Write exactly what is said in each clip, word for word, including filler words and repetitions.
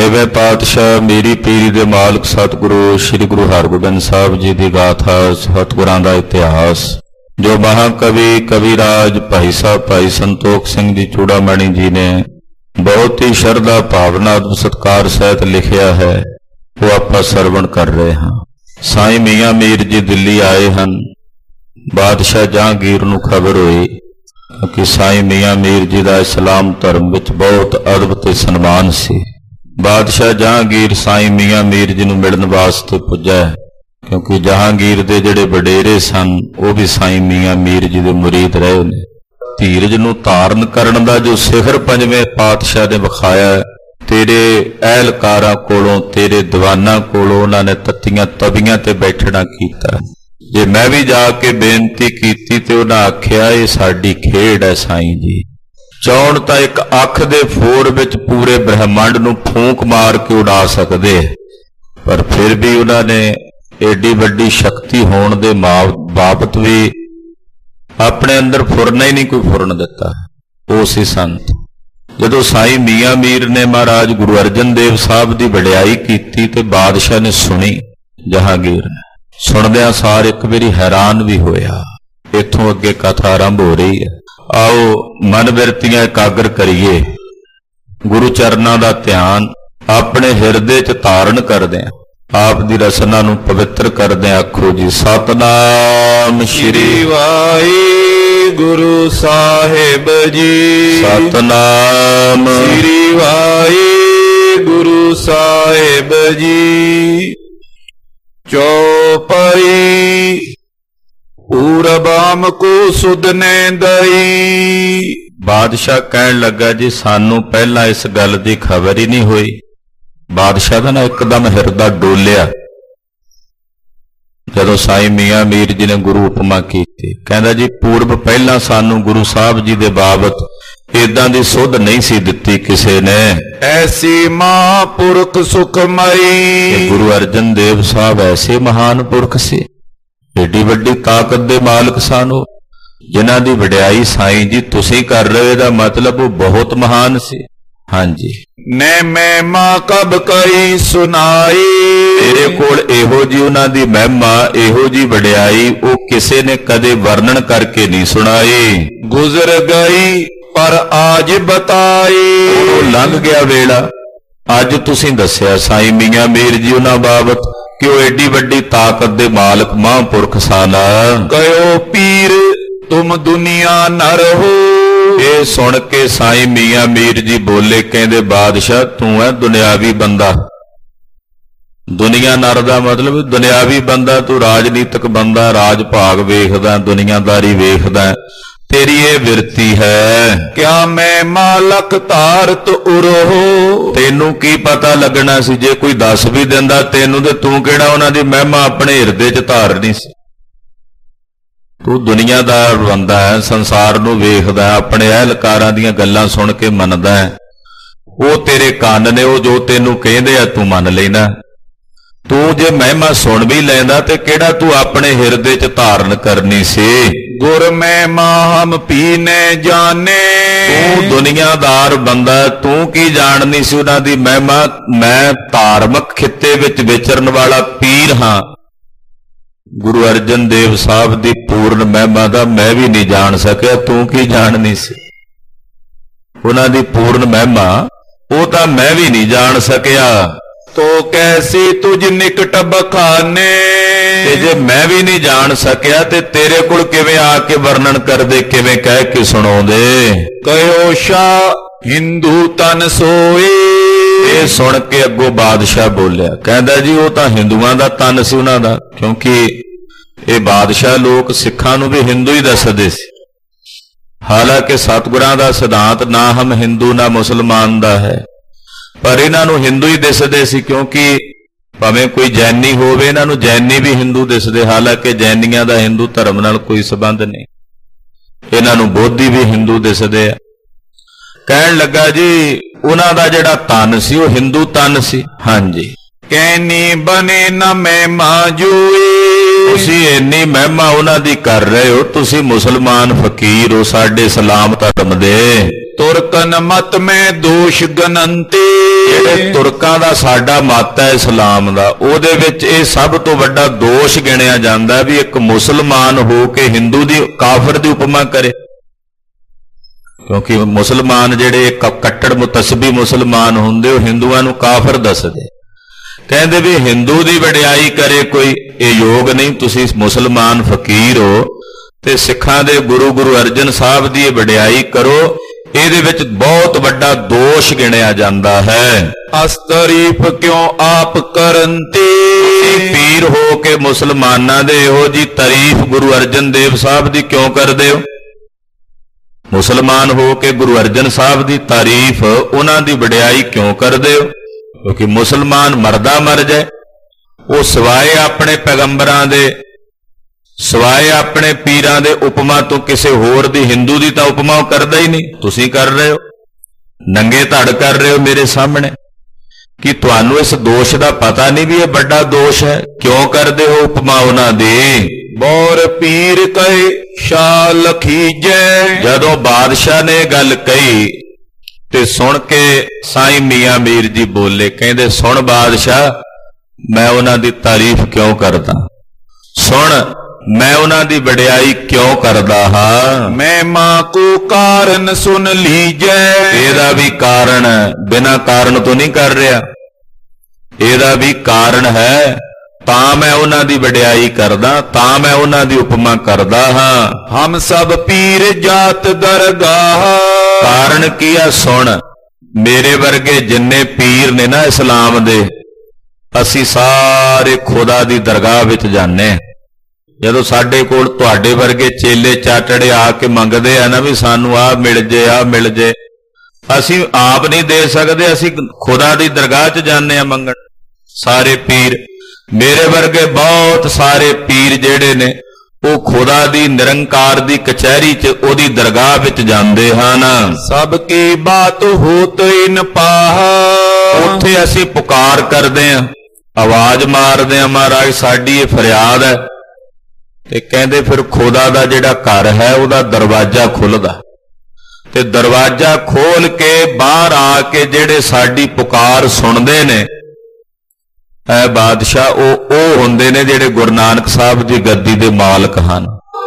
ਛੇਵੇਂ ਪਾਤਸ਼ਾਹ ਮੇਰੀ ਪੀਰੀ ਦੇ ਮਾਲਕ ਸਤਿਗੁਰੂ ਸ੍ਰੀ ਗੁਰੂ ਹਰਗੋਬਿੰਦ ਸਾਹਿਬ ਜੀ ਦੀ ਗਾਥਾ, ਸਤਿਗੁਰਾਂ ਦਾ ਇਤਿਹਾਸ, ਜੋ ਮਹਾਕਵੀ ਕਵੀਰਾਜ ਭਾਈ ਸਾਹਿਬ ਭਾਈ ਸੰਤੋਖ ਸਿੰਘ ਜੀ ਚੂੜਾਮਣੀ ਜੀ ਨੇ ਬਹੁਤ ਹੀ ਸ਼ਰਧਾ ਭਾਵਨਾ ਅਤੇ ਸਤਿਕਾਰ ਸਹਿਤ ਲਿਖਿਆ ਹੈ, ਉਹ ਆਪਾਂ ਸਰਵਣ ਕਰ ਰਹੇ ਹਾਂ। ਸਾਈਂ ਮੀਆਂ ਮੀਰ ਜੀ ਦਿੱਲੀ ਆਏ ਹਨ। ਬਾਦਸ਼ਾਹ ਜਹਾਂਗੀਰ ਨੂੰ ਖਬਰ ਹੋਈ ਕਿ ਸਾਈਂ ਮੀਆਂ ਮੀਰ ਜੀ ਦਾ ਇਸਲਾਮ ਧਰਮ ਵਿੱਚ ਬਹੁਤ ਅਦਬ ਤੇ ਸਨਮਾਨ ਸੀ। ਬਾਦਸ਼ਾਹ ਜਹਾਂਗੀਰ ਸਾਈਂ ਮੀਆਂ ਮੀਰ ਜੀ ਨੂੰ ਮਿਲਣ ਵਾਸਤੇ ਪੁੱਜਾ, ਕਿਉਂਕਿ ਜਹਾਂਗੀਰ ਦੇ ਜਿਹੜੇ ਵਡੇਰੇ ਸਨ ਉਹ ਵੀ ਸਾਈਂ ਮੀਆਂ ਮੀਰ ਜੀ ਦੇ ਮੁਰੀਦ ਰਹੇ ਨੇ। ਧੀਰਜ ਨੂੰ ਧਾਰਨ ਕਰਨ ਦਾ ਜੋ ਸਿਖਰ ਪੰਜਵੇਂ ਪਾਤਸ਼ਾਹ ਨੇ ਵਿਖਾਇਆ, ਤੇਰੇ ਅਹਿਲਕਾਰਾਂ ਕੋਲੋਂ ਤੇਰੇ ਦੀਵਾਨਾਂ ਕੋਲੋਂ ਉਹਨਾਂ ਨੇ ਤੱਤੀਆਂ ਤਵੀਆਂ ਤੇ ਬੈਠਣਾ ਕੀਤਾ। ਜੇ ਮੈਂ ਵੀ ਜਾ ਕੇ ਬੇਨਤੀ ਕੀਤੀ ਤੇ ਉਹਨਾਂ ਆਖਿਆ ਇਹ ਸਾਡੀ ਖੇਡ ਹੈ ਸਾਈਂ ਜੀ, ਚੌਣ ਤਾਂ ਇੱਕ ਅੱਖ ਦੇ ਫੋਰ ਵਿੱਚ ਪੂਰੇ ਬ੍ਰਹਿਮੰਡ ਨੂੰ ਫੂਕ ਮਾਰ ਕੇ ਉਡਾ ਸਕਦੇ, ਪਰ ਫਿਰ ਵੀ ਉਹਨਾਂ ਨੇ ਏਡੀ ਵੱਡੀ ਸ਼ਕਤੀ ਹੋਣ ਦੇ ਬਾਬਤ ਵੀ ਆਪਣੇ ਅੰਦਰ ਫੁਰਨਾ ਹੀ ਨਹੀਂ ਕੋਈ ਫੁਰਨ ਦਿੱਤਾ। ਉਹ ਸੀ ਸੰਤ। ਜਦੋਂ ਸਾਈਂ ਮੀਆਂ ਮੀਰ ਨੇ ਮਹਾਰਾਜ ਗੁਰੂ ਅਰਜਨ ਦੇਵ ਸਾਹਿਬ ਦੀ ਵਡਿਆਈ ਕੀਤੀ ਤੇ ਬਾਦਸ਼ਾਹ ਨੇ ਸੁਣੀ, ਜਹਾਂਗੀਰ ਨੇ ਸੁਣਦਿਆਂ ਸਾਰ ਇੱਕ ਵਾਰੀ ਹੈਰਾਨ ਵੀ ਹੋਇਆ। ਇੱਥੋਂ ਅੱਗੇ ਕਥਾ ਆਰੰਭ ਹੋ ਰਹੀ ਹੈ। ਆਓ ਮਨ ਬਿਰਤੀਆਂ ਇਕਾਗਰ ਕਰੀਏ, ਗੁਰੂ ਚਰਨਾਂ ਦਾ ਧਿਆਨ ਆਪਣੇ ਹਿਰਦੇ 'ਚ ਧਾਰਨ ਕਰਦੇ ਹਾਂ, ਆਪ ਦੀ ਰਸਨਾ ਨੂੰ ਪਵਿੱਤਰ ਕਰਦੇ। ਆਖੋ ਜੀ ਸਤਨਾਮ ਸ਼੍ਰੀ ਵਾਹਿਗੁਰੂ ਸਾਹਿਬ ਜੀ, ਸਤਨਾਮ ਸ਼੍ਰੀ ਵਾਹਿਗੁਰੂ ਸਾਹਿਬ ਜੀ। ਚੌਪਈ ਪੂਰਬਾਮ ਕੋ ਸੁਧਨੇ ਦਈ। ਬਾਦਸ਼ਾਹ ਕਹਿਣ ਲੱਗਾ ਜੀ ਸਾਨੂੰ ਪਹਿਲਾਂ ਇਸ ਗੱਲ ਦੀ ਖਬਰ ਹੀ ਨਹੀਂ ਹੋਈ। ਬਾਦਸ਼ਾਹ ਦਾ ਨਾ ਇੱਕਦਮ ਹਿਰਦਾ ਡੋਲਿਆ ਜਦੋਂ ਸਾਈਂ ਮੀਆਂ ਮੀਰ ਜੀ ਨੇ ਗੁਰੂ ਉਪਮਾ ਕੀਤੀ। ਕਹਿੰਦਾ ਜੀ ਪੂਰਬ ਪਹਿਲਾਂ ਸਾਨੂੰ ਗੁਰੂ ਸਾਹਿਬ ਜੀ ਦੇ ਬਾਬਤ ਏਦਾਂ ਦੀ ਸੁਧ ਨਹੀਂ ਸੀ ਦਿੱਤੀ ਕਿਸੇ ਨੇ। ਐਸੀ ਮਹਾਂਪੁਰਖ ਸੁਖਮਈ। ਗੁਰੂ ਅਰਜਨ ਦੇਵ ਸਾਹਿਬ ਐਸੇ ਮਹਾਨ ਪੁਰਖ ਸੀ, ਏਡੀ ਵੱਡੀ ਤਾਕਤ ਦੇ ਮਾਲਕ ਸਨ, ਉਹ ਜਿਨ੍ਹਾਂ ਦੀ ਵਡਿਆਈ ਸਾਈਂ ਜੀ ਤੁਸੀਂ ਕਰ ਰਹੇ ਹੋ, ਇਹਦਾ ਮਤਲਬ ਉਹ ਬਹੁਤ ਮਹਾਨ ਸੀ। ਹਾਂਜੀ। ਨੇ ਮਹਿਮਾ ਕਬ ਕਈ ਸੁਣਾਈ। ਤੇਰੇ ਕੋਲ ਇਹੋ ਜੀ ਉਹਨਾਂ ਦੀ ਮਹਿਮਾ, ਇਹੋ ਜੀ ਵਡਿਆਈ ਉਹ ਕਿਸੇ ਨੇ ਕਦੇ ਵਰਣਨ ਕਰਕੇ ਨਹੀਂ ਸੁਣਾਈ। ਗੁਜ਼ਰ ਗਈ ਪਰ ਆਜ ਬਤਾਈ। ਉਹ ਲੰਘ ਗਿਆ ਵੇਲਾ, ਅੱਜ ਤੁਸੀਂ ਦੱਸਿਆ ਸਾਈਂ ਮੀਆਂ ਮੀਰ ਜੀ ਉਹਨਾਂ ਬਾਬਤ ਕਿ ਉਹ ਏਡੀ ਵੱਡੀ ਤਾਕਤ ਦੇ ਮਾਲਕ ਮਹਾਂਪੁਰਖ ਸਨ। ਕਹਿਓ ਪੀਰ ਤੁਮ ਦੁਨੀਆ ਨਰ ਹੋ। ਇਹ ਸੁਣ ਕੇ ਸਾਈਂ ਮੀਆਂ ਮੀਰ ਜੀ ਬੋਲੇ, ਕਹਿੰਦੇ ਬਾਦਸ਼ਾਹ ਤੂੰ ਹੈ ਦੁਨਿਆਵੀ ਬੰਦਾ। ਦੁਨੀਆ ਨਰ ਦਾ ਮਤਲਬ ਦੁਨਿਆਵੀ ਬੰਦਾ, ਤੂੰ ਰਾਜਨੀਤਿਕ ਬੰਦਾ, ਰਾਜ ਭਾਗ ਵੇਖਦਾ, ਦੁਨੀਆਦਾਰੀ ਵੇਖਦਾ, ਤੇਰੀ ਇਹ ਵਿਰਤੀ ਹੈ। ਕਿਆ ਮੈਂ ਮਾਲਕ ਧਾਰਤ ਉਰੋ। ਤੈਨੂੰ ਕੀ ਪਤਾ ਲੱਗਣਾ ਸੀ, ਜੇ ਕੋਈ ਦੱਸ ਵੀ ਦਿੰਦਾ ਤੈਨੂੰ ਤੇ ਤੂੰ ਕਿਹੜਾ ਉਹਨਾਂ ਦੀ ਮਹਿਮਾ ਆਪਣੇ ਹਿਰਦੇ 'ਚ ਧਾਰਨੀ ਸੀ। ਤੂੰ ਦੁਨੀਆਦਾਰ ਬੰਦਾ ਹੈ, ਸੰਸਾਰ ਨੂੰ ਵੇਖਦਾ, ਆਪਣੇ ਅਹਿਲਕਾਰਾਂ ਦੀਆਂ ਗੱਲਾਂ ਸੁਣ ਕੇ ਮੰਨਦਾ ਹੈ, ਉਹ ਤੇਰੇ ਕੰਨ ਨੇ, ਉਹ ਜੋ ਤੈਨੂੰ ਕਹਿੰਦੇ ਆ ਤੂੰ ਮੰਨ ਲੈਣਾ। ਤੂੰ ਜੇ ਮਹਿਮਾ ਸੁਣ ਵੀ ਲੈਂਦਾ ਤੇ ਕਿਹੜਾ ਤੂੰ ਆਪਣੇ ਹਿਰਦੇ 'ਚ ਧਾਰਨ ਕਰਨੀ ਸੀ। ਗੁਰ ਮਹਿਮਾ ਹਮ ਪੀਨੇ ਜਾਣੇ। ਤੂੰ ਦੁਨੀਆਦਾਰ ਬੰਦਾ, ਤੂੰ ਕੀ ਜਾਣਨੀ ਸੀ ਉਹਨਾਂ ਦੀ ਮਹਿਮਾ। ਮੈਂ ਧਾਰਮਿਕ ਖਿੱਤੇ ਵਿੱਚ ਵਿਚਰਨ ਵਾਲਾ ਪੀਰ ਹਾਂ। ਗੁਰੂ ਅਰਜਨ ਦੇਵ ਸਾਹਿਬ ਦੀ ਪੂਰਨ ਮਹਿਮਾ ਦਾ ਮੈਂ ਵੀ ਨਹੀਂ ਜਾਣ ਸਕਿਆ, ਤੂੰ ਕੀ ਜਾਣਨੀ ਸੀ। ਉਹਨਾਂ ਦੀ ਪੂਰਨ ਮਹਿਮਾ ਉਹ ਤਾਂ ਮੈਂ ਵੀ ਨਹੀਂ ਜਾਣ ਸਕਿਆ। ਤੋ ਕੈਸੀ ਤੁਝ ਨਿਕਟ ਬਖਾਨੇ। ਤੇ ਜੇ ਮੈਂ ਵੀ ਨਹੀਂ ਜਾਣ ਸਕਿਆ ਤੇ ਤੇਰੇ ਕੋਲ ਕਿਵੇਂ ਆ ਕੇ ਵਰਣਨ ਕਰਦੇ, ਕਿਵੇਂ ਕਹਿ ਕੇ ਸੁਣਾਉਂਦੇ। ਕਹਿਓ ਸ਼ਾ ਹਿੰਦੂ ਤਨ ਸੋਏ। ਇਹ ਸੁਣ ਕੇ ਅੱਗੋਂ ਬਾਦਸ਼ਾਹ ਬੋਲਿਆ, ਕਹਿੰਦਾ ਜੀ ਉਹ ਤਾਂ ਹਿੰਦੂਆਂ ਦਾ ਤਨ ਸੀ ਉਹਨਾਂ ਦਾ, ਕਿਉਂਕਿ ਇਹ ਬਾਦਸ਼ਾਹ ਲੋਕ ਸਿੱਖਾਂ ਨੂੰ ਵੀ ਹਿੰਦੂ ਹੀ ਦੱਸਦੇ ਸੀ। ਹਾਲਾਂਕਿ ਸਤਿਗੁਰਾਂ ਦਾ ਸਿਧਾਂਤ ਨਾ ਹਮ ਹਿੰਦੂ ਨਾ ਮੁਸਲਮਾਨ ਦਾ ਹੈ, ਪਰ ਇਹਨਾਂ ਨੂੰ ਹਿੰਦੂ ਹੀ ਦਿਸਦੇ ਸੀ, ਕਿਉਂਕਿ ਭਾਵੇਂ ਕੋਈ ਜੈਨੀ ਹੋਵੇ ਇਹਨਾਂ ਨੂੰ ਜੈਨੀ ਵੀ ਹਿੰਦੂ ਦਿਸਦੇ। ਹਾਲਾਂਕਿ ਜੈਨੀਆਂ ਦਾ ਹਿੰਦੂ ਧਰਮ ਨਾਲ ਕੋਈ ਸੰਬੰਧ ਨਹੀਂ, ਇਹਨਾਂ ਨੂੰ ਬੋਧੀ ਵੀ ਹਿੰਦੂ ਦਿਸਦੇ ਆ। ਕਹਿਣ ਲੱਗਾ ਜੀ ਉਹਨਾਂ ਦਾ ਜਿਹੜਾ ਤਨ ਸੀ ਉਹ ਹਿੰਦੂ ਤਨ ਸੀ। ਹਾਂਜੀ। ਕਹਿਨੀ ਬਨੇ ਨਾ ਮਹਿਮਾ ਜੂਏ। ਤੁਸੀਂ ਇੰਨੀ ਮਹਿਮਾ ਉਹਨਾਂ ਦੀ ਕਰ ਰਹੇ ਹੋ, ਤੁਸੀਂ ਮੁਸਲਮਾਨ ਫਕੀਰ ਹੋ ਸਾਡੇ ਇਸਲਾਮ ਧਰਮ ਦੇ। ਤੁਰਕਨ ਮਤ ਮੈਂ ਦੋਸ਼ ਗਨੰਤੇ। ਜਿਹੜੇ ਤੁਰਕਾਂ ਦਾ ਸਾਡਾ ਮਤ ਹੈ ਇਸਲਾਮ ਦਾ, ਉਹਦੇ ਵਿੱਚ ਇਹ ਸਭ ਤੋਂ ਵੱਡਾ ਦੋਸ਼ ਗਿਣਿਆ ਜਾਂਦਾ ਵੀ ਇੱਕ ਮੁਸਲਮਾਨ ਹੋ ਕੇ ਹਿੰਦੂ ਦੀ ਕਾਫਰ ਦੀ ਉਪਮਾ ਕਰੇ। ਕਿਉਂਕਿ ਮੁਸਲਮਾਨ ਜਿਹੜੇ ਕੱਟੜ ਮੁਤਸਬੀ ਮੁਸਲਮਾਨ ਹੁੰਦੇ ਉਹ ਹਿੰਦੂਆਂ ਨੂੰ ਕਾਫਰ ਦੱਸਦੇ, ਕਹਿੰਦੇ ਵੀ ਹਿੰਦੂ ਦੀ ਵਡਿਆਈ ਕਰੇ ਕੋਈ, ਇਹ ਯੋਗ ਨਹੀਂ। ਤੁਸੀਂ ਮੁਸਲਮਾਨ ਫਕੀਰ ਹੋ ਤੇ ਸਿੱਖਾਂ ਦੇ ਗੁਰੂ ਗੁਰੂ ਅਰਜਨ ਸਾਹਿਬ ਦੀ ਇਹ ਵਡਿਆਈ ਕਰੋ, ਇਹਦੇ ਵਿੱਚ ਬਹੁਤ ਵੱਡਾ ਦੋਸ਼ ਗਿਣਿਆ ਜਾਂਦਾ ਹੈ। ਅਸ ਤਾਰੀਫ ਕਿਉਂ ਆਪ ਕਰੰਤੇ। ਪੀਰ ਹੋ ਕੇ ਮੁਸਲਮਾਨਾਂ ਦੇ ਇਹੋ ਜੀ ਤਾਰੀਫ ਗੁਰੂ ਅਰਜਨ ਦੇਵ ਸਾਹਿਬ ਦੀ ਕਿਉਂ ਕਰਦੇ ਹੋ? ਮੁਸਲਮਾਨ ਹੋ ਕੇ ਗੁਰੂ ਅਰਜਨ ਸਾਹਿਬ ਦੀ ਤਾਰੀਫ, ਉਹਨਾਂ ਦੀ ਵਡਿਆਈ ਕਿਉਂ ਕਰਦੇ ਹੋ? ਕਿਉਂਕਿ ਮੁਸਲਮਾਨ ਮਰਦਾ ਮਰ ਜਾਏ, ਉਹ ਸਿਵਾਏ ਆਪਣੇ ਪੈਗੰਬਰਾਂ ਦੇ, ਸਿਵਾਏ ਆਪਣੇ ਪੀਰਾਂ ਦੇ ਉਪਮਾ ਤੋਂ ਕਿਸੇ ਹੋਰ ਦੀ, ਹਿੰਦੂ ਦੀ ਤਾਂ ਉਪਮਾ ਉਹ ਕਰਦਾ ਹੀ ਨਹੀਂ। ਤੁਸੀਂ ਕਰ ਰਹੇ ਹੋ, ਨੰਗੇ ਧੜ ਕਰ ਰਹੇ ਹੋ ਮੇਰੇ ਸਾਹਮਣੇ। ਕਿ ਤੁਹਾਨੂੰ ਇਸ ਦੋਸ਼ ਦਾ ਪਤਾ ਨਹੀਂ ਵੀ ਇਹ ਵੱਡਾ ਦੋਸ਼ ਹੈ? ਕਿਉਂ ਕਰਦੇ ਹੋ ਉਪਮਾ ਉਹਨਾਂ ਦੀ? ਬੌਰ ਪੀਰ ਕਹੇ ਸ਼ਾਹ ਲਖੀਜੈ। ਜਦੋਂ ਬਾਦਸ਼ਾਹ ਨੇ ਗੱਲ ਕਹੀ ਤੇ ਸੁਣ ਕੇ ਸਾਈਂ ਮੀਆਂ ਮੀਰ ਜੀ ਬੋਲੇ, ਕਹਿੰਦੇ ਸੁਣ ਬਾਦਸ਼ਾਹ, ਮੈਂ ਉਹਨਾਂ ਦੀ ਤਾਰੀਫ ਕਿਉਂ ਕਰਦਾ, ਸੁਣ ਮੈਂ ਉਹਨਾਂ ਦੀ ਵਡਿਆਈ ਕਿਉਂ ਕਰਦਾ ਹਾਂ। ਮੈਂ ਮਾਂ ਕੋ ਕਾਰਨ ਸੁਣ ਲੀਜੈ। ਇਹਦਾ ਵੀ ਕਾਰਨ, ਬਿਨਾਂ ਕਾਰਨ ਤੋਂ ਨਹੀਂ ਕਰ ਰਿਹਾ, ਇਹਦਾ ਵੀ ਕਾਰਨ ਹੈ, ਤਾਂ ਮੈਂ ਉਹਨਾਂ ਦੀ ਵਡਿਆਈ ਕਰਦਾ, ਤਾਂ ਮੈਂ ਉਹਨਾਂ ਦੀ ਉਪਮਾ ਕਰਦਾ ਹਾਂ। ਹਮ ਸਭ ਪੀਰ ਜਾਤ ਦਰਗਾਹ। ਕਾਰਨ ਕੀ ਆ? ਸੁਣ, ਮੇਰੇ ਵਰਗੇ ਜਿੰਨੇ ਪੀਰ ਨੇ ਨਾ ਇਸਲਾਮ ਦੇ, ਅਸੀਂ ਸਾਰੇ ਖੁਦਾ ਦੀ ਦਰਗਾਹ ਵਿੱਚ ਜਾਂਦੇ ਹਾਂ। ਜਦੋਂ ਸਾਡੇ ਕੋਲ ਤੁਹਾਡੇ ਵਰਗੇ ਚੇਲੇ ਚਾਟੜੇ ਆ ਕੇ ਮੰਗਦੇ ਆ ਨਾ ਵੀ ਸਾਨੂੰ ਆਹ ਮਿਲ ਜੇ, ਆਹ ਮਿਲ ਜੇ, ਅਸੀਂ ਆਪ ਨਹੀਂ ਦੇ ਸਕਦੇ, ਅਸੀਂ ਖੁਦਾ ਦੀ ਦਰਗਾਹ 'ਚ ਜਾਂਦੇ ਆ ਮੰਗਣ। ਸਾਰੇ ਪੀਰ, ਮੇਰੇ ਵਰਗੇ ਬਹੁਤ ਸਾਰੇ ਪੀਰ ਜਿਹੜੇ ਨੇ, ਉਹ ਖੁਦਾ ਦੀ ਨਿਰੰਕਾਰ ਦੀ ਕਚਹਿਰੀ 'ਚ, ਉਹਦੀ ਦਰਗਾਹ ਵਿੱਚ ਜਾਂਦੇ ਹਨ। ਸਭ ਕੀ ਬਾਤ ਹੋਤ ਇਨ ਪਾਹ। ਉੱਥੇ ਅਸੀਂ ਪੁਕਾਰ ਕਰਦੇ ਆ, ਆਵਾਜ਼ ਮਾਰਦੇ ਆ, ਮਹਾਰਾਜ ਸਾਡੀ ਇਹ ਫਰਿਆਦ ਹੈ। ਤੇ ਕਹਿੰਦੇ ਫਿਰ ਖੁਦਾ ਦਾ ਜਿਹੜਾ ਘਰ ਹੈ ਉਹਦਾ ਦਰਵਾਜ਼ਾ ਖੁੱਲਦਾ, ਤੇ ਦਰਵਾਜ਼ਾ ਖੋਲ ਕੇ ਬਾਹਰ ਆ ਕੇ ਜਿਹੜੇ ਸਾਡੀ ਪੁਕਾਰ ਸੁਣਦੇ ਨੇ, ਐ ਬਾਦਸ਼ਾਹ, ਉਹ ਉਹ ਹੁੰਦੇ ਨੇ ਜਿਹੜੇ ਗੁਰੂ ਨਾਨਕ ਸਾਹਿਬ ਦੀ ਗੱਦੀ ਦੇ ਮਾਲਕ ਹਨ।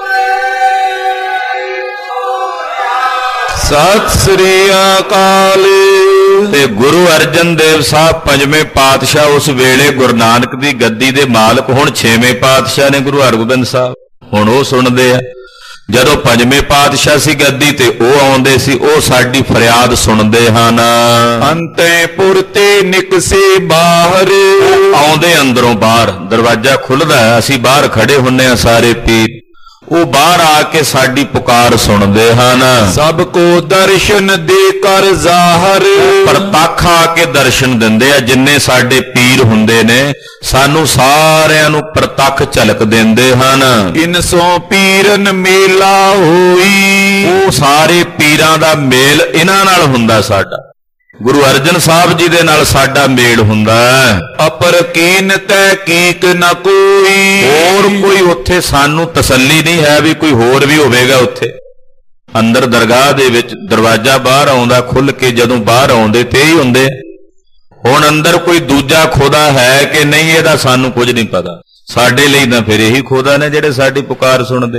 ਸਤਿ ਸ੍ਰੀ ਅਕਾਲ। ਤੇ ਗੁਰੂ ਅਰਜਨ ਦੇਵ ਸਾਹਿਬ ਪੰਜਵੇਂ ਪਾਤਸ਼ਾਹ ਉਸ ਵੇਲੇ ਗੁਰੂ ਨਾਨਕ ਦੀ ਗੱਦੀ ਦੇ ਮਾਲਕ, ਹੁਣ ਛੇਵੇਂ ਪਾਤਸ਼ਾਹ ਨੇ ਗੁਰੂ ਹਰਗੋਬਿੰਦ ਸਾਹਿਬ, ਹੁਣ ਉਹ ਸੁਣਦੇ ਆ। ਜਦੋਂ ਪੰਜਵੇਂ ਪਾਤਸ਼ਾਹ ਸੀ ਗੱਦੀ ਤੇ ਉਹ ਆਉਂਦੇ ਸੀ, ਉਹ ਸਾਡੀ ਫਰਿਆਦ ਸੁਣਦੇ ਹਨ। ਅੰਤੇ ਪੁਰਤੇ ਨਿਕਸੇ ਬਾਹਰ। ਆਉਂਦੇ ਅੰਦਰੋਂ ਬਾਹਰ, ਦਰਵਾਜ਼ਾ ਖੁੱਲਦਾ ਹੈ, ਅਸੀਂ ਬਾਹਰ ਖੜੇ ਹੁੰਨੇ ਆ ਸਾਰੇ ਪੀਰ, ਉਹ ਬਾਹਰ ਆ ਕੇ ਸਾਡੀ ਪੁਕਾਰ ਸੁਣਦੇ ਹਨ। ਸਭ ਕੋ ਦਰਸ਼ਨ ਦੇ ਕਰ ਜ਼ਾਹਰ। ਪ੍ਰਤੱਖ ਆ ਕੇ ਦਰਸ਼ਨ ਦਿੰਦੇ ਆ, ਜਿੰਨੇ ਸਾਡੇ ਪੀਰ ਹੁੰਦੇ ਨੇ, ਸਾਨੂੰ ਸਾਰਿਆਂ ਨੂੰ ਪ੍ਰਤੱਖ ਝਲਕ ਦਿੰਦੇ ਹਨ। ਇਨ ਸੋ ਪੀਰਨ ਮੇਲਾ ਹੋਈ। ਉਹ ਸਾਰੇ ਪੀਰਾਂ ਦਾ ਮੇਲ ਇਹਨਾਂ ਨਾਲ ਹੁੰਦਾ, ਸਾਡਾ ਗੁਰੂ ਅਰਜਨ ਸਾਹਿਬ ਜੀ ਦੇ ਨਾਲ ਸਾਡਾ ਮੇਲ ਹੁੰਦਾ। ਅਪਰ ਕੀਨ ਤਹਿਕੀਕ ਨ ਕੋਈ। ਹੋਰ ਕੋਈ ਉੱਥੇ ਸਾਨੂੰ ਤਸੱਲੀ ਨਹੀਂ ਹੈ ਵੀ ਕੋਈ ਹੋਰ ਵੀ ਹੋਵੇਗਾ ਉੱਥੇ। ਅੰਦਰ ਦਰਗਾਹ ਦੇ ਵਿੱਚ ਦਰਵਾਜ਼ਾ ਬਾਹਰ ਆਉਂਦਾ ਖੁੱਲ ਕੇ, ਜਦੋਂ ਬਾਹਰ ਆਉਂਦੇ ਤੇ ਹੀ ਹੁੰਦੇ। ਹੁਣ ਅੰਦਰ ਕੋਈ ਦੂਜਾ ਖੁਦਾ ਹੈ ਕਿ ਨਹੀਂ, ਇਹਦਾ ਸਾਨੂੰ ਕੁਝ ਨਹੀਂ ਪਤਾ। ਸਾਡੇ ਲਈ ਤਾਂ ਫਿਰ ਇਹੀ ਖੁਦਾ ਨੇ ਜਿਹੜੇ ਸਾਡੀ ਪੁਕਾਰ ਸੁਣਦੇ।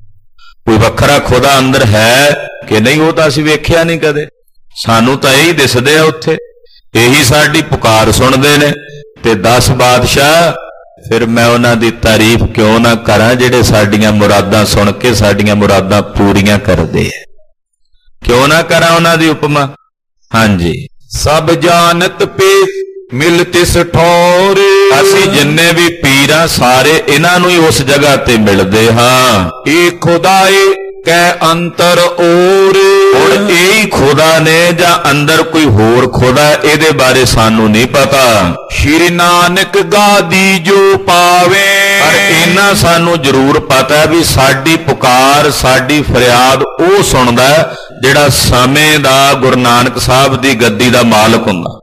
ਕੋਈ ਵੱਖਰਾ ਖੁਦਾ ਅੰਦਰ ਹੈ ਕਿ ਨਹੀਂ, ਉਹ ਤਾਂ ਅਸੀਂ ਵੇਖਿਆ ਨਹੀਂ ਕਦੇ, ਸਾਨੂੰ ਤਾਂ ਇਹੀ ਦਿਸਦੇ ਆ ਉੱਥੇ, ਇਹੀ ਸਾਡੀ ਪੁਕਾਰ ਸੁਣਦੇ ਨੇ। ਤੇ ਦਸ ਬਾਦਸ਼ਾਹ, ਫਿਰ ਮੈਂ ਉਹਨਾਂ ਦੀ ਤਾਰੀਫ ਕਿਉਂ ਨਾ ਕਰਾਂ ਜਿਹੜੇ ਸਾਡੀਆਂ ਮੁਰਾਦਾਂ ਸੁਣ ਕੇ ਸਾਡੀਆਂ ਮੁਰਾਦਾਂ ਪੂਰੀਆਂ ਕਰਦੇ ਆ, ਕਿਉਂ ਨਾ ਕਰਾਂ ਉਹਨਾਂ ਦੀ ਉਪਮਾ। ਹਾਂਜੀ। ਸਭ ਜਾਣਤ ਪੇ ਮਿਲ ਤਿਸ ਠੌਰ। ਅਸੀਂ ਜਿੰਨੇ ਵੀ ਪੀਰ ਆ ਸਾਰੇ ਇਹਨਾਂ ਨੂੰ ਹੀ ਉਸ ਜਗ੍ਹਾ ਤੇ ਮਿਲਦੇ ਹਾਂ। ਇਹ ਖੁਦਾਏ ਕੈ ਅੰਤਰ ਔਰ। ਹੁਣ ਇਹੀ ਖੁਦਾ ਨੇ ਜਾਂ ਅੰਦਰ ਕੋਈ ਹੋਰ ਖੁਦਾ, ਇਹਦੇ ਬਾਰੇ ਸਾਨੂੰ ਨਹੀਂ ਪਤਾ। ਸ਼੍ਰੀ ਨਾਨਕ ਗਾਦੀ ਜੋ ਪਾਵੇ। ਪਰ ਇਹਨਾਂ ਸਾਨੂੰ ਜ਼ਰੂਰ ਪਤਾ ਵੀ ਸਾਡੀ ਪੁਕਾਰ, ਸਾਡੀ ਫਰਿਆਦ ਉਹ ਸੁਣਦਾ ਜਿਹੜਾ ਸਮੇਂ ਦਾ ਗੁਰੂ ਨਾਨਕ ਸਾਹਿਬ ਦੀ ਗੱਦੀ ਦਾ ਮਾਲਕ ਹੁੰਦਾ।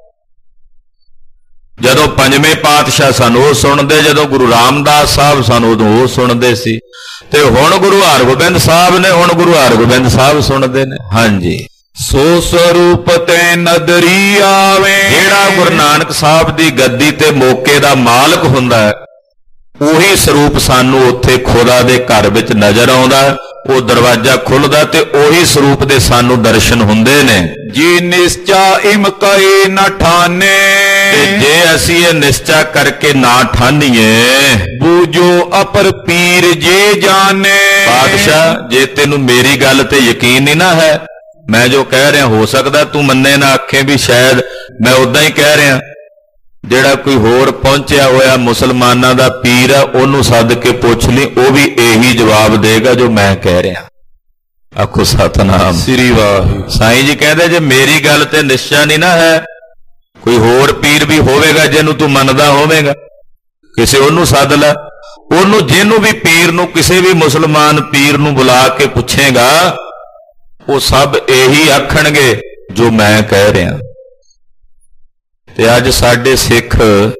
ਜਦੋਂ ਪੰਜਵੇਂ ਪਾਤਸ਼ਾਹ ਸਾਨੂੰ ਉਹ ਸੁਣਦੇ, ਜਦੋਂ ਗੁਰੂ ਰਾਮਦਾਸ ਸਾਹਿਬ ਸਾਨੂੰ ਉਦੋਂ ਉਹ ਸੁਣਦੇ ਸੀ, ਤੇ ਹੁਣ ਗੁਰੂ ਹਰਗੋਬਿੰਦ ਸਾਹਿਬ ਨੇ, ਹੁਣ ਗੁਰੂ ਹਰਗੋਬਿੰਦ ਸਾਹਿਬ ਸੁਣਦੇ ਨੇ। ਹਾਂਜੀ। ਸੋ ਸਰੂਪ ਤੈ ਨਦਰੀ ਆਵੇ। ਜਿਹੜਾ ਗੁਰੂ ਨਾਨਕ ਸਾਹਿਬ ਦੀ ਗੱਦੀ ਤੇ ਮੌਕੇ ਦਾ ਮਾਲਕ ਹੁੰਦਾ ਹੈ, ਉਹੀ ਸਰੂਪ ਸਾਨੂੰ ਉੱਥੇ ਖੁਦਾ ਦੇ ਘਰ ਵਿੱਚ ਨਜ਼ਰ ਆਉਂਦਾ। ਉਹ ਦਰਵਾਜ਼ਾ ਖੁੱਲਦਾ ਤੇ ਉਹੀ ਸਰੂਪ ਦੇ ਸਾਨੂੰ ਦਰਸ਼ਨ ਹੁੰਦੇ ਨੇ। ਜੀ ਨਿਸ਼ਚਾ ਇਮ ਕਏ ਨ ਠਾਨੇ। ਤੇ ਜੇ ਅਸੀਂ ਇਹ ਨਿਸ਼ਚਾ ਕਰਕੇ ਨਾ ਠਾਨੀਏ, ਬੂਝੋ ਅਪਰ ਪੀਰ ਜੇ ਜਾਣੇ। ਬਾਦਸ਼ਾਹ, ਜੇ ਤੈਨੂੰ ਮੇਰੀ ਗੱਲ ਤੇ ਯਕੀਨ ਨਹੀਂ ਨਾ ਹੈ, ਮੈਂ ਜੋ ਕਹਿ ਰਿਹਾ ਹੋ ਸਕਦਾ ਤੂੰ ਮੰਨੇ ਨਾ ਆਖੇ ਵੀ ਸ਼ਾਇਦ ਮੈਂ ਉਦਾਂ ਹੀ ਕਹਿ ਰਿਹਾ। ਜਿਹੜਾ ਕੋਈ ਹੋਰ ਪਹੁੰਚਿਆ ਹੋਇਆ ਮੁਸਲਮਾਨਾਂ ਦਾ ਪੀਰ ਹੈ, ਉਹਨੂੰ ਸੱਦ ਕੇ ਪੁੱਛ ਲਈ, ਉਹ ਵੀ ਇਹੀ ਜਵਾਬ ਦੇਗਾ ਜੋ ਮੈਂ ਕਹਿ ਰਿਹਾ। ਆਖੋ ਸਤਨਾਮ ਸ੍ਰੀ ਵਾਹਿਗੁਰੂ। ਸਾਈਂ ਜੀ ਕਹਿੰਦੇ ਜੇ ਮੇਰੀ ਗੱਲ ਤੇ ਨਿਸ਼ਚਾ ਨਹੀਂ ਨਾ ਹੈ, ਕੋਈ ਹੋਰ ਪੀਰ ਵੀ ਹੋਵੇਗਾ ਜਿਹਨੂੰ ਤੂੰ ਮੰਨਦਾ ਹੋਵੇਗਾ, ਕਿਸੇ ਉਹਨੂੰ ਸੱਦ ਲੈ। ਉਹਨੂੰ ਜਿਹਨੂੰ ਵੀ ਪੀਰ ਨੂੰ, ਕਿਸੇ ਵੀ ਮੁਸਲਮਾਨ ਪੀਰ ਨੂੰ ਬੁਲਾ ਕੇ ਪੁੱਛੇਗਾ, ਉਹ ਸਭ ਇਹੀ ਆਖਣਗੇ ਜੋ ਮੈਂ ਕਹਿ ਰਿਹਾ। ਤੇ ਅੱਜ ਸਾਡੇ ਸਿੱਖ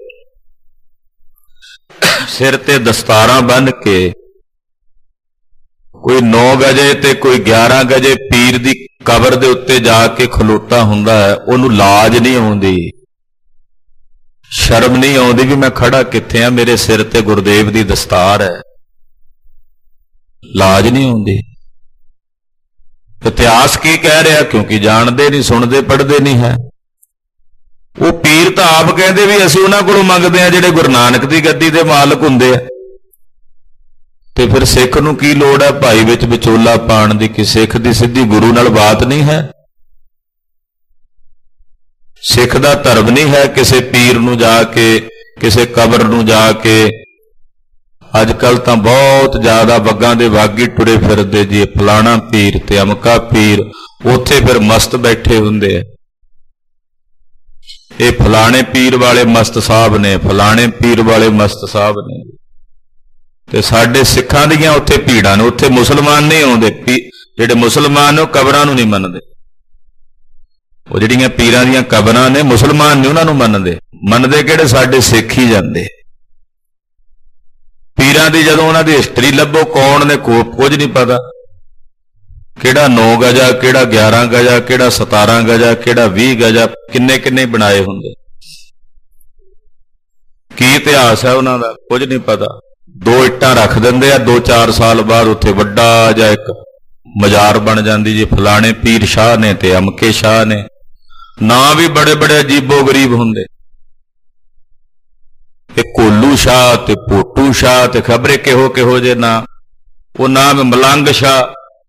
ਸਿਰ ਤੇ ਦਸਤਾਰਾਂ ਬੰਨ੍ਹ ਕੇ, ਕੋਈ ਨੌ ਗਜੇ ਤੇ ਕੋਈ ਗਿਆਰਾਂ ਗਜੇ ਪੀਰ ਦੀ ਕਬਰ ਦੇ ਉੱਤੇ ਜਾ ਕੇ ਖਲੋਤਾ ਹੁੰਦਾ ਹੈ। ਉਹਨੂੰ ਲਾਜ ਨਹੀਂ ਆਉਂਦੀ, ਸ਼ਰਮ ਨਹੀਂ ਆਉਂਦੀ ਵੀ ਮੈਂ ਖੜਾ ਕਿੱਥੇ ਆ, ਮੇਰੇ ਸਿਰ ਤੇ ਗੁਰਦੇਵ ਦੀ ਦਸਤਾਰ ਹੈ। ਲਾਜ ਨਹੀਂ ਆਉਂਦੀ। ਇਤਿਹਾਸ ਕੀ ਕਹਿ ਰਿਹਾ? ਕਿਉਂਕਿ ਜਾਣਦੇ ਨਹੀਂ, ਸੁਣਦੇ ਪੜ੍ਹਦੇ ਨਹੀਂ ਹੈ। ਉਹ ਪੀਰ ਤਾਂ ਆਪ ਕਹਿੰਦੇ ਵੀ ਅਸੀਂ ਉਹਨਾਂ ਕੋਲੋਂ ਮੰਗਦੇ ਆ ਜਿਹੜੇ ਗੁਰੂ ਨਾਨਕ ਦੀ ਗੱਦੀ ਦੇ ਮਾਲਕ ਹੁੰਦੇ ਆ। ਤੇ ਫਿਰ ਸਿੱਖ ਨੂੰ ਕੀ ਲੋੜ ਹੈ ਭਾਈ ਵਿੱਚ ਵਿਚੋਲਾ ਪਾਉਣ ਦੀ, ਕਿ ਸਿੱਖ ਦੀ ਸਿੱਧੀ ਗੁਰੂ ਨਾਲ ਬਾਤ ਨਹੀਂ ਹੈ। ਸਿੱਖ ਦਾ ਧਰਮ ਨਹੀਂ ਹੈ ਕਿਸੇ ਪੀਰ ਨੂੰ ਜਾ ਕੇ, ਕਿਸੇ ਕਬਰ ਨੂੰ ਜਾ ਕੇ। ਅੱਜ ਕੱਲ ਤਾਂ ਬਹੁਤ ਜ਼ਿਆਦਾ ਵੱਗਾਂ ਦੇ ਵਾਗੀ ਟੁਰੇ ਫਿਰਦੇ ਜੀ, ਫਲਾਣਾ ਪੀਰ ਤੇ ਅਮਕਾ ਪੀਰ, ਉੱਥੇ ਫਿਰ ਮਸਤ ਬੈਠੇ ਹੁੰਦੇ ਆ। ਇਹ ਫਲਾਣੇ ਪੀਰ ਵਾਲੇ ਮਸਤ ਸਾਹਿਬ ਨੇ, ਫਲਾਣੇ ਪੀਰ ਵਾਲੇ ਮਸਤ ਸਾਹਿਬ ਨੇ। ਤੇ ਸਾਡੇ ਸਿੱਖਾਂ ਦੀਆਂ ਉੱਥੇ ਭੀੜਾਂ ਨੇ। ਉੱਥੇ ਮੁਸਲਮਾਨ ਨਹੀਂ ਆਉਂਦੇ, ਜਿਹੜੇ ਮੁਸਲਮਾਨ ਨੇ ਉਹ ਕਬਰਾਂ ਨੂੰ ਨਹੀਂ ਮੰਨਦੇ। ਉਹ ਜਿਹੜੀਆਂ ਪੀਰਾਂ ਦੀਆਂ ਕਬਰਾਂ ਨੇ, ਮੁਸਲਮਾਨ ਨਹੀਂ ਉਹਨਾਂ ਨੂੰ ਮੰਨਦੇ। ਮੰਨਦੇ ਕਿਹੜੇ? ਸਾਡੇ ਸਿੱਖ ਹੀ ਜਾਂਦੇ। ਪੀਰਾਂ ਦੀ ਜਦੋਂ ਉਹਨਾਂ ਦੀ ਹਿਸਟਰੀ ਲੱਭੋ, ਕੌਣ ਨੇ ਕੁਝ ਨਹੀਂ ਪਤਾ। ਕਿਹੜਾ ਨੌ ਗਜਾ, ਕਿਹੜਾ ਗਿਆਰਾਂ ਗਜਾ, ਕਿਹੜਾ ਸਤਾਰਾਂ ਗਜਾ, ਕਿਹੜਾ ਵੀਹ ਗਜਾ, ਕਿੰਨੇ ਕਿੰਨੇ ਬਣਾਏ ਹੁੰਦੇ। ਕੀ ਇਤਿਹਾਸ ਹੈ ਉਹਨਾਂ ਦਾ? ਕੁਝ ਨਹੀਂ ਪਤਾ। ਦੋ ਇੱਟਾਂ ਰੱਖ ਦਿੰਦੇ ਆ, ਦੋ ਚਾਰ ਸਾਲ ਬਾਅਦ ਉੱਥੇ ਵੱਡਾ ਜਿਹਾ ਇੱਕ ਮਜ਼ਾਰ ਬਣ ਜਾਂਦੀ ਜੀ, ਫਲਾਣੇ ਪੀਰ ਸ਼ਾਹ ਨੇ ਤੇ ਅਮਕੇ ਸ਼ਾਹ ਨੇ। ਨਾਂ ਵੀ ਬੜੇ ਬੜੇ ਅਜੀਬੋ ਗਰੀਬ ਹੁੰਦੇ। ਤੇ ਕੋਲੂ ਸ਼ਾਹ ਤੇ ਪੋਟੂ ਸ਼ਾਹ ਤੇ ਖਬਰੇ ਕਿਹੋ ਕਿਹੋ ਜੇ ਨਾਂ। ਉਹ ਨਾਮ ਮਲੰਗ ਸ਼ਾਹ,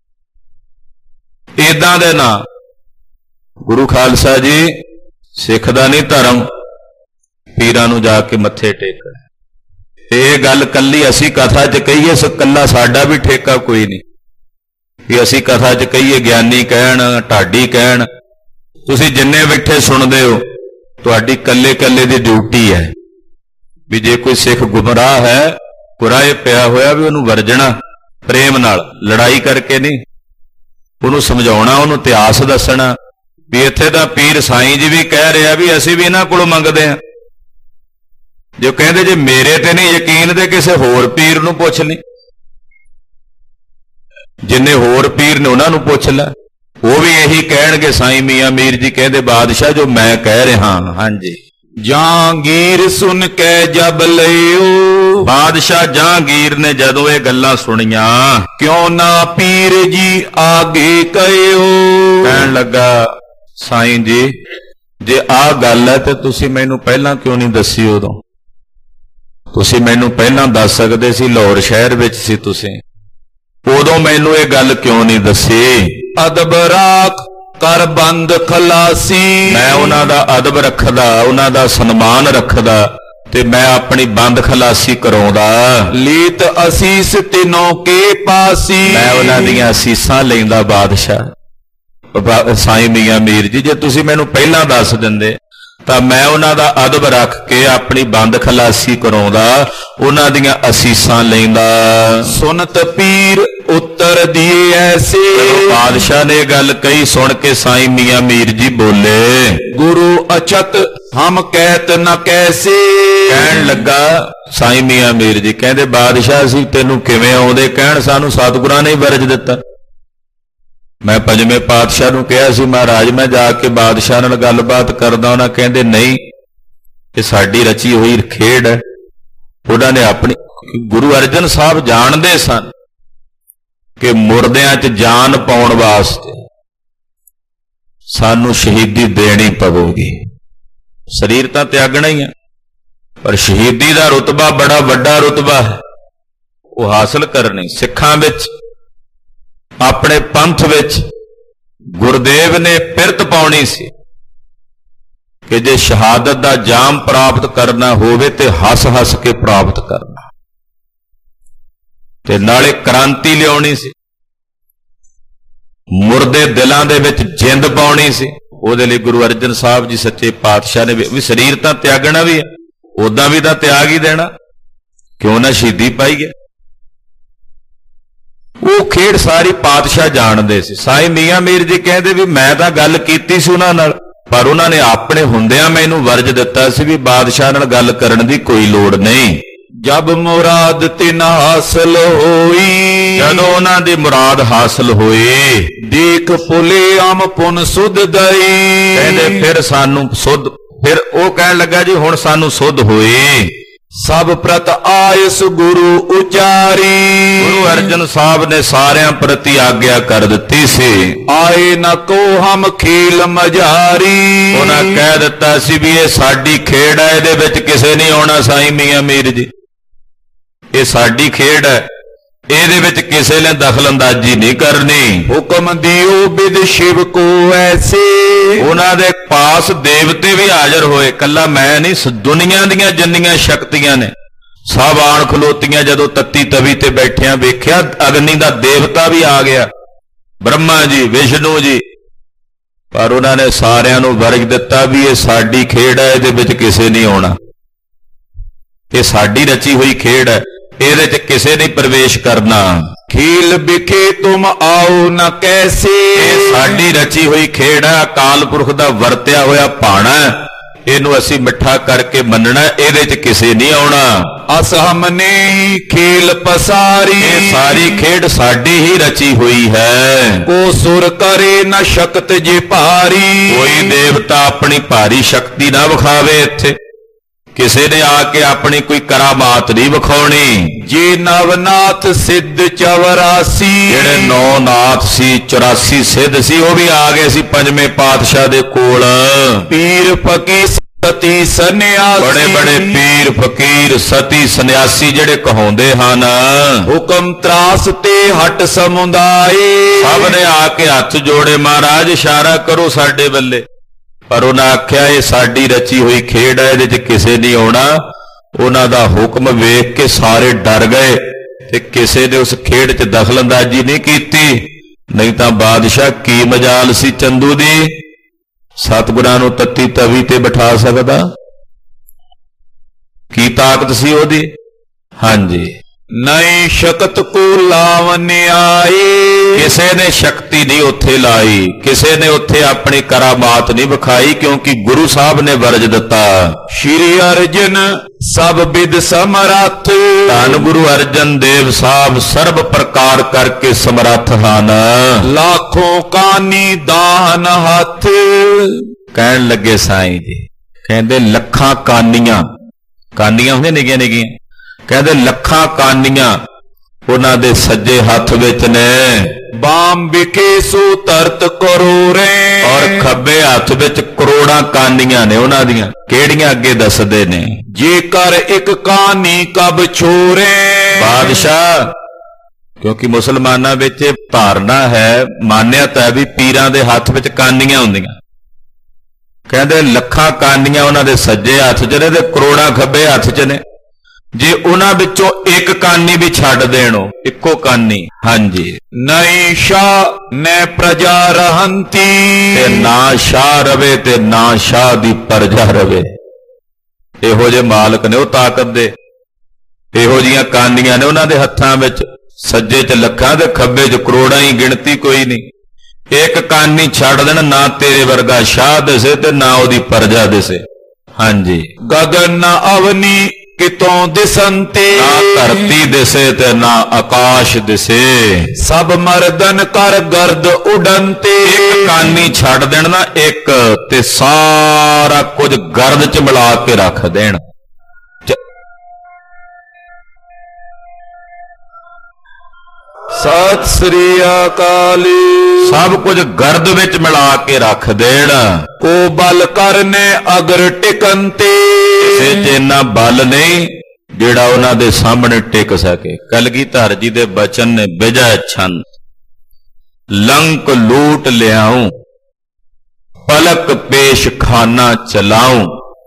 ਏਦਾਂ ਦੇ ਨਾਂ। ਗੁਰੂ ਖਾਲਸਾ ਜੀ, ਸਿੱਖ ਦਾ ਨਹੀਂ ਧਰਮ ਪੀਰਾਂ ਨੂੰ ਜਾ ਕੇ ਮੱਥੇ ਟੇਕਣਾ। ਇਹ ਗੱਲ ਕੱਲੀ ਅਸੀਂ ਕਥਾ 'ਚ ਕਹੀਏ, ਸੋ ਕੱਲਾ ਸਾਡਾ ਵੀ ਠੇਕਾ ਕੋਈ ਨਹੀਂ ਵੀ ਅਸੀਂ ਕਥਾ 'ਚ ਕਹੀਏ, ਗਿਆਨੀ ਕਹਿਣ, ਢਾਡੀ ਕਹਿਣ। ਤੁਸੀਂ ਜਿੰਨੇ ਬੈਠੇ ਸੁਣਦੇ ਹੋ, ਤੁਹਾਡੀ ਕੱਲੇ ਕੱਲੇ ਦੀ ਡਿਊਟੀ ਹੈ ਵੀ ਜੇ ਕੋਈ ਸਿੱਖ ਗੁੰਮਰਾਹ ਹੈ, ਕੁਰਾਏ ਪਿਆ ਹੋਇਆ, ਵੀ ਉਹਨੂੰ ਵਰਜਣਾ ਪ੍ਰੇਮ ਨਾਲ, ਲੜਾਈ ਕਰਕੇ ਨਹੀਂ। ਉਹਨੂੰ ਸਮਝਾਉਣਾ, ਉਹਨੂੰ ਇਤਿਹਾਸ ਦੱਸਣਾ ਵੀ ਇੱਥੇ ਦਾ ਪੀਰ ਸਾਈਂ ਜੀ ਵੀ ਕਹਿ ਰਿਹਾ ਵੀ ਅਸੀਂ ਵੀ ਇਹਨਾਂ ਕੋਲੋਂ ਮੰਗਦੇ ਹਾਂ। ਜੋ ਕਹਿੰਦੇ ਜੇ ਮੇਰੇ ਤੇ ਨਹੀਂ ਯਕੀਨ ਤੇ ਕਿਸੇ ਹੋਰ ਪੀਰ ਨੂੰ ਪੁੱਛ ਲਈ, ਜਿੰਨੇ ਹੋਰ ਪੀਰ ਨੇ ਉਹਨਾਂ ਨੂੰ ਪੁੱਛ ਲੈ, ਉਹ ਵੀ ਇਹੀ ਕਹਿਣਗੇ। ਸਾਈਂ ਮੀਆਂ ਮੀਰ ਜੀ ਕਹਿੰਦੇ ਬਾਦਸ਼ਾਹ ਜੋ ਮੈਂ ਕਹਿ ਰਿਹਾ ਹਾਂ। ਹਾਂਜੀ। ਜਹਾਂਗੀਰ ਸੁਣ ਕੇ ਜਬ ਲਿਓ। ਬਾਦਸ਼ਾਹ ਜਹਾਂਗੀਰ ਨੇ ਜਦੋਂ ਇਹ ਗੱਲਾਂ ਸੁਣੀਆਂ, ਕਿਉਂ ਨਾ ਪੀਰ ਜੀ ਆਗੇ ਕਹਿਓ। ਕਹਿਣ ਲੱਗਾ ਸਾਈਂ ਜੀ, ਜੇ ਆਹ ਗੱਲ ਹੈ ਤੇ ਤੁਸੀਂ ਮੈਨੂੰ ਪਹਿਲਾਂ ਕਿਉਂ ਨਹੀਂ ਦੱਸੀ? ਉਦੋਂ ਤੁਸੀਂ ਮੈਨੂੰ ਪਹਿਲਾਂ ਦੱਸ ਸਕਦੇ ਸੀ, ਲਾਹੌਰ ਸ਼ਹਿਰ ਵਿੱਚ ਸੀ ਤੁਸੀਂ, ਉਦੋਂ ਮੈਨੂੰ ਇਹ ਗੱਲ ਕਿਉਂ ਨਹੀਂ ਦੱਸੀ? ਅਦਬ ਰਾਖ ਕਰ ਬੰਦ ਖਲਾਸੀ। ਮੈਂ ਉਹਨਾਂ ਦਾ ਅਦਬ ਰੱਖਦਾ, ਉਹਨਾਂ ਦਾ ਸਨਮਾਨ ਰੱਖਦਾ, ਤੇ ਮੈਂ ਆਪਣੀ ਬੰਦ ਖਲਾਸੀ ਕਰਾਉਂਦਾ। ਲੀਤ ਅਸੀਸ ਤਿਨੋਂ ਕੇ ਪਾਸੀ। ਮੈਂ ਉਹਨਾਂ ਦੀਆਂ ਅਸੀਸਾਂ ਲੈਂਦਾ ਬਾਦਸ਼ਾਹ। ਸਾਈਂ ਮੀਆਂ ਮੀਰ ਜੀ, ਜੇ ਤੁਸੀਂ ਮੈਨੂੰ ਪਹਿਲਾਂ ਦੱਸ ਦਿੰਦੇ ਤਾਂ ਮੈਂ ਉਹਨਾਂ ਦਾ ਅਦਬ ਰੱਖ ਕੇ ਆਪਣੀ ਬੰਦ ਖਲਾਸੀ ਕਰਾਉਂਦਾ, ਉਹਨਾਂ ਦੀਆਂ ਅਸੀਸਾਂ ਲੈਂਦਾ। ਸੁਨਤ ਪੀਰ ਉੱਤਰ ਦੀਏ ਐਸੇ। ਬਾਦਸ਼ਾਹ ਨੇ ਗੱਲ ਕਹੀ, ਸੁਣ ਕੇ ਸਾਈਂ ਮੀਆਂ ਮੀਰ ਜੀ ਬੋਲੇ, ਗੁਰੂ ਅਚਤ ਹਮ ਕਹਿਤ ਨ ਕੈਸੇ। ਕਹਿਣ ਲੱਗਾ ਸਾਈਂ ਮੀਆਂ ਮੀਰ ਜੀ, ਕਹਿੰਦੇ ਬਾਦਸ਼ਾਹ ਅਸੀਂ ਤੈਨੂੰ ਕਿਵੇਂ ਆਉਂਦੇ ਕਹਿਣ, ਸਾਨੂੰ ਸਤਿਗੁਰਾਂ ਨੇ ਵਰਜ ਦਿੱਤਾ। मैं पंजवें पातशाह नूं कहा सी महाराज मैं जाके बादशाह नाल गलबात करदा, उन्हां कहंदे नहीं ये साडी रची हुई खेड है। उन्हां ने अपनी गुरु अर्जन साहब जानदे सन कि मुरदियां च जान पाउण वास्ते सानू शहीदी देनी पवेगी। शरीर तां त्यागना ही है, पर शहीदी दा रुतबा बड़ा वड्डा रुतबा है, वो हासिल करनी। सिखां विच अपने पंथ विच गुरुदेव ने पिरत पाउणी सी कि जे शहादत दा जाम प्राप्त करना होवे ते हस हस के प्राप्त करना, ते नाले क्रांति लियाउणी सी, मुरदे दिलां दे विच जिंद पाउणी सी। ਉਹਦੇ ਲਈ गुरु अर्जन साहब जी सच्चे पातशाह ने भी शरीर तां त्यागना भी है, उदां भी तां त्याग ही देना, क्यों ना शहीदी पाई है। वो खेड सारी पातशाह जानते सी। साईं मियां मीर जी कहते भी मैं तां गल कीती सी उन्हां नाल, पर उन्होंने अपने हुंदियां मैनूं वर्ज दिता सी भी बादशाह नाल गल करन दी कोई लोड़ नहीं। जब मुराद तिन हासिल होई, जदों उन्हां दी मुराद हासिल होई, देख पुले आम पुन सुध दई, कहंदे फिर सानू सुध, फिर वो कहन लगा जी हुण सानू सुध होई। सब प्रत आयस गुरु उचारी, गुरु अर्जन साहब ने सारियां प्रति आग्ञा कर दिती सी, आए न को हम खेल मजारी। उन्हां कह दिता सी भी ये साडी खेड है, इहदे विच किसे नहीं आउणा। साईं मियां मीर जी ये साडी खेड है, ਇਹਦੇ ਵਿੱਚ ਕਿਸੇ ਨੇ ਦਖਲਅੰਦਾਜ਼ੀ ਨਹੀਂ ਕਰਨੀ। ਹੁਕਮ ਦਿਓ ਬਿਦ ਸ਼ਿਵ ਕੋ ਐਸੇ, ਉਹਨਾਂ ਦੇ ਪਾਸ ਦੇਵਤੇ ਵੀ ਹਾਜ਼ਰ ਹੋਏ, ਕੱਲਾ ਮੈਂ ਨਹੀਂ, ਦੁਨੀਆ ਦੀਆਂ ਜਿੰਨੀਆਂ ਸ਼ਕਤੀਆਂ ਨੇ ਸਭ ਆਣ ਖਲੋਤੀਆਂ। ਜਦੋਂ ਤੱਤੀ ਤਵੀ ਤੇ ਬੈਠਿਆਂ ਵੇਖਿਆ ਅਗਨੀ ਦਾ ਦੇਵਤਾ ਵੀ ਆ ਗਿਆ, ਬ੍ਰਹਮਾ ਜੀ, ਵਿਸ਼ਨੂੰ ਜੀ, ਪਰ ਉਹਨਾਂ ਨੇ ਸਾਰਿਆਂ ਨੂੰ ਵਰਜ ਦਿੱਤਾ ਵੀ ਇਹ ਸਾਡੀ ਖੇਡ ਹੈ, ਇਹਦੇ ਵਿੱਚ ਕਿਸੇ ਨਹੀਂ ਆਉਣਾ, ਇਹ ਸਾਡੀ ਰਚੀ ਹੋਈ ਖੇਡ ਹੈ, ਇਹਦੇ ਚ ਕਿਸੇ ਨੇ ਪ੍ਰਵੇਸ਼ ਕਰਨਾ। ਖੇਲ ਵਿਖੇ ਤੁਮ ਆਓ ਨਾ ਕੈਸੇ, ਇਹ ਸਾਡੀ ਰਚੀ ਹੋਈ ਖੇਡ ਹੈ, ਅਕਾਲ ਪੁਰਖ ਦਾ ਵਰਤਿਆ ਹੋਇਆ ਭਾਣਾ, ਇਹਨੂੰ ਅਸੀਂ ਮਿੱਠਾ ਕਰਕੇ ਮੰਨਣਾ, ਇਹਦੇ ਚ ਕਿਸੇ ਨਹੀਂ ਆਉਣਾ। ਅਸ ਹਮਨੇ ਹੀ ਖੇਲ ਪਸਾਰੀ, ਇਹ ਸਾਰੀ ਖੇਡ ਸਾਡੀ ਹੀ ਰਚੀ ਹੋਈ ਹੈ। ਕੋ ਸੁਰ ਕਰੇ ਨਾ ਸ਼ਕਤ ਜੇ ਭਾਰੀ, ਕੋਈ ਦੇਵਤਾ ਆਪਣੀ ਭਾਰੀ ਸ਼ਕਤੀ ਨਾ ਵਿਖਾਵੇ ਇੱਥੇ, ਕਿਸੇ ਨੇ ਆ ਕੇ ਆਪਣੀ ਕੋਈ ਕਰਾਮਾਤ ਨਹੀਂ ਵਿਖਾਉਣੀ। ਜੇ ਨਵਨਾਥ ਸਿੱਧ ਚੌਰਾਸੀ, ਜਿਹੜੇ ਨੌ ਨਾਥ ਸੀ, ਚੁਰਾਸੀ ਸਿੱਧ ਸੀ, ਉਹ ਵੀ ਆ ਗਏ ਸੀ ਪੰਜਵੇਂ ਪਾਤਸ਼ਾਹ ਦੇ ਕੋਲ। ਪੀਰ ਫਕੀਰ ਸਤੀ ਸੰਨਿਆਸੀ, ਬੜੇ ਬੜੇ ਪੀਰ ਫਕੀਰ ਸਤੀ ਸੰਨਿਆਸੀ ਜਿਹੜੇ ਕਹਾਉਂਦੇ ਹਨ। ਹੁਕਮ ਤਰਾਸ ਤੇ ਹਟ ਸਮੁਦਾਏ, ਸਭ ਨੇ ਆ ਕੇ ਹੱਥ ਜੋੜੇ, ਮਹਾਰਾਜ ਇਸ਼ਾਰਾ ਕਰੋ ਸਾਡੇ ਵੱਲੇ, ਪਰ ਉਹਨਾਂ ਆਖਿਆ ਇਹ ਸਾਡੀ ਰਚੀ ਹੋਈ ਖੇਡ ਹੈ, ਇਹਦੇ ਚ ਕਿਸੇ ਨਹੀਂ ਆਉਣਾ। ਉਹਨਾਂ ਦਾ ਹੁਕਮ ਵੇਖ ਕੇ ਸਾਰੇ ਡਰ ਗਏ ਤੇ ਕਿਸੇ ਨੇ ਉਸ ਖੇਡ ਚ ਦਖਲਅੰਦਾਜ਼ੀ ਨਹੀਂ ਕੀਤੀ, ਨਹੀਂ ਤਾਂ ਬਾਦਸ਼ਾਹ ਕੀ ਮਜਾਲ ਸੀ ਚੰਦੂ ਦੀ, ਸਤਿਗੁਰਾਂ ਨੂੰ ਤੱਤੀ ਤਵੀ ਤੇ ਬਿਠਾ ਸਕਦਾ, ਕੀ ਤਾਕਤ ਸੀ ਉਹਦੀ। ਹਾਂਜੀ, ਨਹੀਂ ਸ਼ਕਤ ਕੋ ਲਾਵਨ ਆਏ, ਕਿਸੇ ਨੇ ਸ਼ਕਤੀ ਨਹੀਂ ਉੱਥੇ ਲਾਈ, ਕਿਸੇ ਨੇ ਉੱਥੇ ਆਪਣੀ ਕਰਾਮਾਤ ਨਹੀਂ ਵਿਖਾਈ, ਕਿਉਂਕਿ ਗੁਰੂ ਸਾਹਿਬ ਨੇ ਵਰਜ ਦਿੱਤਾ। ਸ਼੍ਰੀ ਅਰਜਨ ਸਭ ਵਿਦ ਸਮਰੱਥ, ਧੰਨ ਗੁਰੂ ਅਰਜਨ ਦੇਵ ਸਾਹਿਬ ਸਰਬ ਪ੍ਰਕਾਰ ਕਰਕੇ ਸਮਰੱਥ ਹਨ। ਲੱਖੋਂ ਕਾਨੀ ਦਾਨ ਹੱਥ, ਕਹਿਣ ਲੱਗੇ ਸਾਈਂ ਜੀ, ਕਹਿੰਦੇ ਲੱਖਾਂ ਕਾਨੀਆਂ, ਕਾਨੀਆਂ ਹੁੰਦੀਆਂ ਨਿੱਕੀਆਂ ਨਿੱਕੀਆਂ, ਕਹਿੰਦੇ ਲੱਖਾਂ ਕਾਨੀਆਂ ਉਹਨਾਂ ਦੇ ਸੱਜੇ ਹੱਥ ਵਿੱਚ ਨੇ। ਬਾਮ ਵਿਖੇ ਸੋ ਤਰਤ ਕਰੋੜੇ, ਔਰ ਖੱਬੇ ਹੱਥ ਵਿੱਚ ਕਰੋੜਾਂ ਕਾਨੀਆਂ ਨੇ ਉਹਨਾਂ ਦੀਆਂ। ਕਿਹੜੀਆਂ ਅੱਗੇ ਦੱਸਦੇ ਨੇ, ਜੇਕਰ ਇੱਕ ਕਾਨੀ ਕਬ ਛੋਰੇ। ਬਾਦਸ਼ਾਹ, ਕਿਉਂਕਿ ਮੁਸਲਮਾਨਾਂ ਵਿੱਚ ਧਾਰਨਾ ਹੈ, ਮਾਨਿਅਤਾ ਹੈ ਵੀ ਪੀਰਾਂ ਦੇ ਹੱਥ ਵਿੱਚ ਕਾਨੀਆਂ ਹੁੰਦੀਆਂ। ਕਹਿੰਦੇ ਲੱਖਾਂ ਕਾਨੀਆਂ ਉਹਨਾਂ ਦੇ ਸੱਜੇ ਹੱਥ 'ਚ ਨੇ ਤੇ ਕਰੋੜਾਂ ਖੱਬੇ ਹੱਥ 'ਚ ਨੇ। ਜੇ ਉਹਨਾਂ ਵਿੱਚੋਂ ਇੱਕ ਕਾਨੀ ਵੀ ਛੱਡ ਦੇਣੋ, ਇੱਕੋ ਕਾਨੀ, ਹਾਂਜੀ, ਨਹੀਂ ਸ਼ਾਹ ਨੈ ਪ੍ਰਜਾ ਰਹੰਤੀ, ਤੇ ਨਾ ਸ਼ਾਹ ਰਵੇ ਤੇ ਨਾ ਸ਼ਾਹ ਦੀ ਪ੍ਰਜਾ ਰਵੇ। ਇਹੋ ਜਿਹੇ ਮਾਲਕ ਨੇ ਉਹ ਤਾਕਤ ਦੇ, ਇਹੋ ਜਿਹੀਆਂ ਕਾਨੀਆਂ ਨੇ ਉਹਨਾਂ ਦੇ ਹੱਥਾਂ ਵਿੱਚ, ਸੱਜੇ 'ਚ ਲੱਖਾਂ ਤੇ ਖੱਬੇ 'ਚ ਕਰੋੜਾਂ ਹੀ, ਗਿਣਤੀ ਕੋਈ ਨਹੀਂ। ਇੱਕ ਕਾਨੀ ਛੱਡ ਦੇਣ, ਨਾ ਤੇਰੇ ਵਰਗਾ ਸ਼ਾਹ ਦਿਸੇ ਤੇ ਨਾ ਉਹਦੀ ਪ੍ਰਜਾ ਦਿਸੇ। ਹਾਂਜੀ, ਗਗਨ ਅਵਨੀ ਕਿਤੋਂ ਦਿਸੰਤੇ। ਨਾ ਧਰਤੀ ਦਿਸੇ ਤੇ ਨਾ ਆਕਾਸ਼ ਦਿਸੇ। ਸਭ ਮਰਦਨ ਕਰ ਗਰਦ ਉਡੰਤੇ। ਇੱਕ ਕਾਨੀ ਛੱਡ ਦੇਣ ਨਾ ਇੱਕ, ਤੇ ਸਾਰਾ ਕੁਝ ਗਰਦ ਚ ਮਿਲਾ ਕੇ ਰੱਖ ਦੇਣ। ਸਤਿ ਸ੍ਰੀ ਅਕਾਲ। ਸਭ ਕੁਝ ਗਰਦ ਵਿੱਚ ਮਿਲਾ ਕੇ ਰੱਖ ਦੇਣ। ਕੋ ਬਲ ਕਰਨੇ ਅਗਰ ਟਿਕੰਤੇ। ਕਿਸੇ ਚ ਇੰਨਾ ਬਲ ਨਹੀਂ ਜਿਹੜਾ ਉਹਨਾਂ ਦੇ ਸਾਹਮਣੇ ਟਿਕ ਸਕੇ। ਕਲਗੀਧਰ ਜੀ ਦੇ ਬਚਨ ਨੇ ਵਿਜੈ ਛੰਦ। ਲੰਕ ਲੂਟ ਲਿਆਉਂ ਪਲਕ ਪੇਸ਼ ਖਾਨਾ ਚਲਾऊं।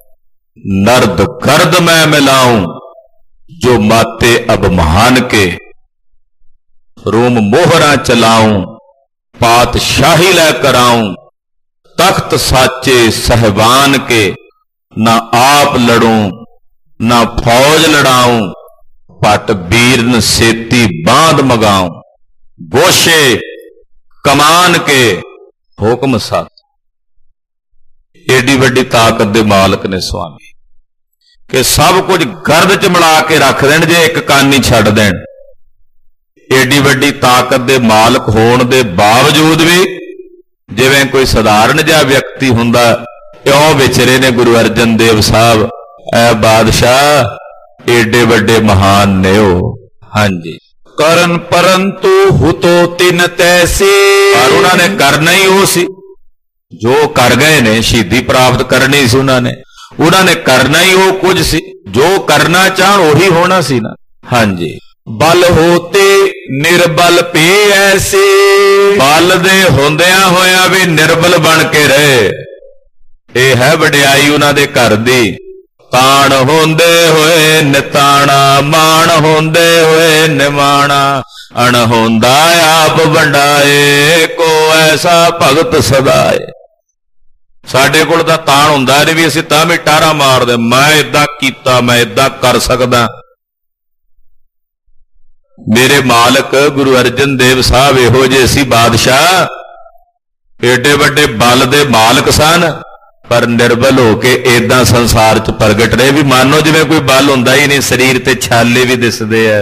नर्द गर्द मैं मिलाऊं जो माते अब महान के। रोम मोहरा चलाऊं पातशाही लै कराऊं। तख्त साचे सहबान के ना आप लड़ूं ना फौज लड़ाऊं। पट बीरन सेती बांध मगाऊं गोशे कमान के हुक्म साथ। एडी वड्डी ताकत दे मालक ने स्वामी कि सब कुछ गर्द च मिला के रख देन जे एक कानी छड्ड देन। एडी वड्डी ताकत दे मालक होण दे बावजूद भी जिवें कोई साधारण जिहा व्यक्ति हुंदा इउं विचरे ने गुरु अर्जन देव साहब ऐ बादशाह एडे वड्डे महान ने ओ। हाँ जी करन परंतु हुतो तिन तैसे। पर उन्होंने करना ही वो सी जो कर गए ने। शहीदी प्राप्त करनी सी उन्होंने उन्होंने करना ही वो कुछ सी जो करना चाहन वही होना सी ना। हाँ जी बल होते निर्बल पे ऐसे। बल दे होंदिया होया भी निर्बल बन के रहे। ये है वडियाई उन्हां दे घर दी। ताण होंदे होए निताणा मान होंदे होए निमाणा। अणहोंदा आप वंडाए को ऐसा भगत सदाए। साडे कोल तां ताण हुंदा नहीं भी असीं तां भी टारा मारदे मैं इदां कीता मैं इदां कर सकदा। मेरे मालक गुरु अर्जन देव साहब इहो जे सी बादशाह एडे वड्डे बल दे मालक सन पर निर्बल होके इदां संसार च प्रगट रहे भी मानो जिवें कोई बल हुंदा ही नहीं। शरीर ते छाले भी दिसदे आ।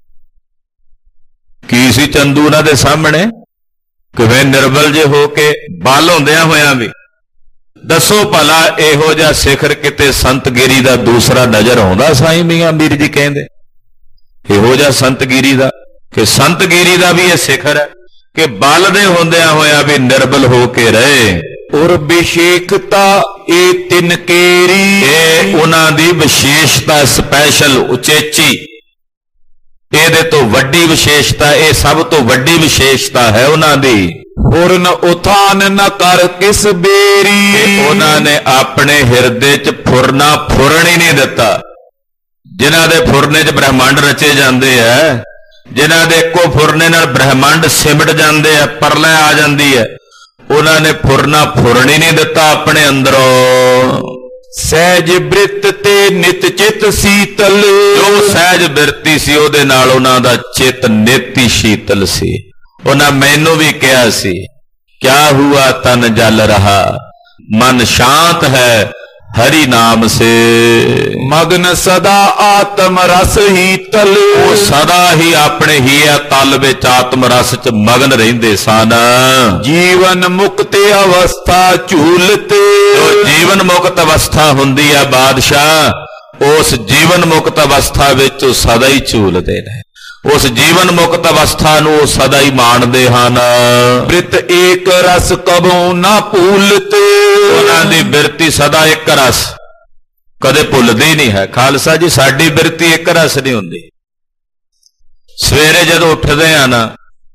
की सी चंदू उन्हां दे सामने किवें निर्बल जे होके बल हुंदियां होयां भी। दसो भला इहो जिहा सिखर किते संतगिरी दा दूसरा नजर आउंदा। साईं मियां मीर जी कहंदे इहो जिहा संतगिरी दा कि संतगिरी दा भी यह सिखर है कि बल दे हुंदियां होया भी निर्बल होके रहे। और विशेषता ए तिन केरी। ए उन्हां दी विशेषता स्पैशल उचेची। ਇਹਦੇ ਤੋਂ ਵੱਡੀ ਵਿਸ਼ੇਸ਼ਤਾ ਇਹ ਸਭ ਤੋਂ ਵੱਡੀ ਵਿਸ਼ੇਸ਼ਤਾ ਹੈ ਉਹਨਾਂ ਦੀ। ਫੁਰਨ ਉਥਾਨ ਨਾ ਕਰ ਕਿਸ ਬੇਰੀ। ਉਹਨਾਂ ਨੇ ਆਪਣੇ ਹਿਰਦੇ 'ਚ ਫੁਰਨਾ ਫੁਰਨ ਹੀ ਨਹੀਂ ਦਿੱਤਾ। ਜਿਨ੍ਹਾਂ ਦੇ ਫੁਰਨੇ 'ਚ ਬ੍ਰਹਿਮੰਡ ਰਚੇ ਜਾਂਦੇ ਆ ਜਿਨ੍ਹਾਂ ਦੇ ਇੱਕੋ ਫੁਰਨੇ ਨਾਲ ਬ੍ਰਹਿਮੰਡ ਸਿਮਟ ਜਾਂਦੇ ਆ ਪਰਲੈ ਆ ਜਾਂਦੀ ਹੈ ਉਹਨਾਂ ਨੇ ਫੁਰਨਾ ਫੁਰਨ ਹੀ ਨਹੀਂ ਦਿੱਤਾ ਆਪਣੇ ਅੰਦਰੋਂ। सहज बृत ते नित चित शीतल। जो सहज बिरती सी ओदे नाल उन्हां दा चित नित ही शीतल सी। उन्हां मैनू भी कहा सी क्या हुआ तन जल रहा मन शांत है हरि नाम से। मग्न सदा आत्म रस ही तल। वो सदा ही अपने ही तल विच आत्म रस च मगन रहिंदे सन। जीवन मुक्त अवस्था झूलते। जो जीवन मुक्त अवस्था हुंदी है बादशाह उस जीवन मुक्त अवस्था विच सदा ही झूलते ने। उस जीवन मुक्त अवस्था नूं सदा ही माणदे हन। बृत एक रस कबों ना भूलते। उन्हां दी बिरती सदा एक रस कदे भुलदी नहीं है। खालसा जी साडी बिरती एक रस नहीं हुंदी। सवेरे जदों उठदे आ ना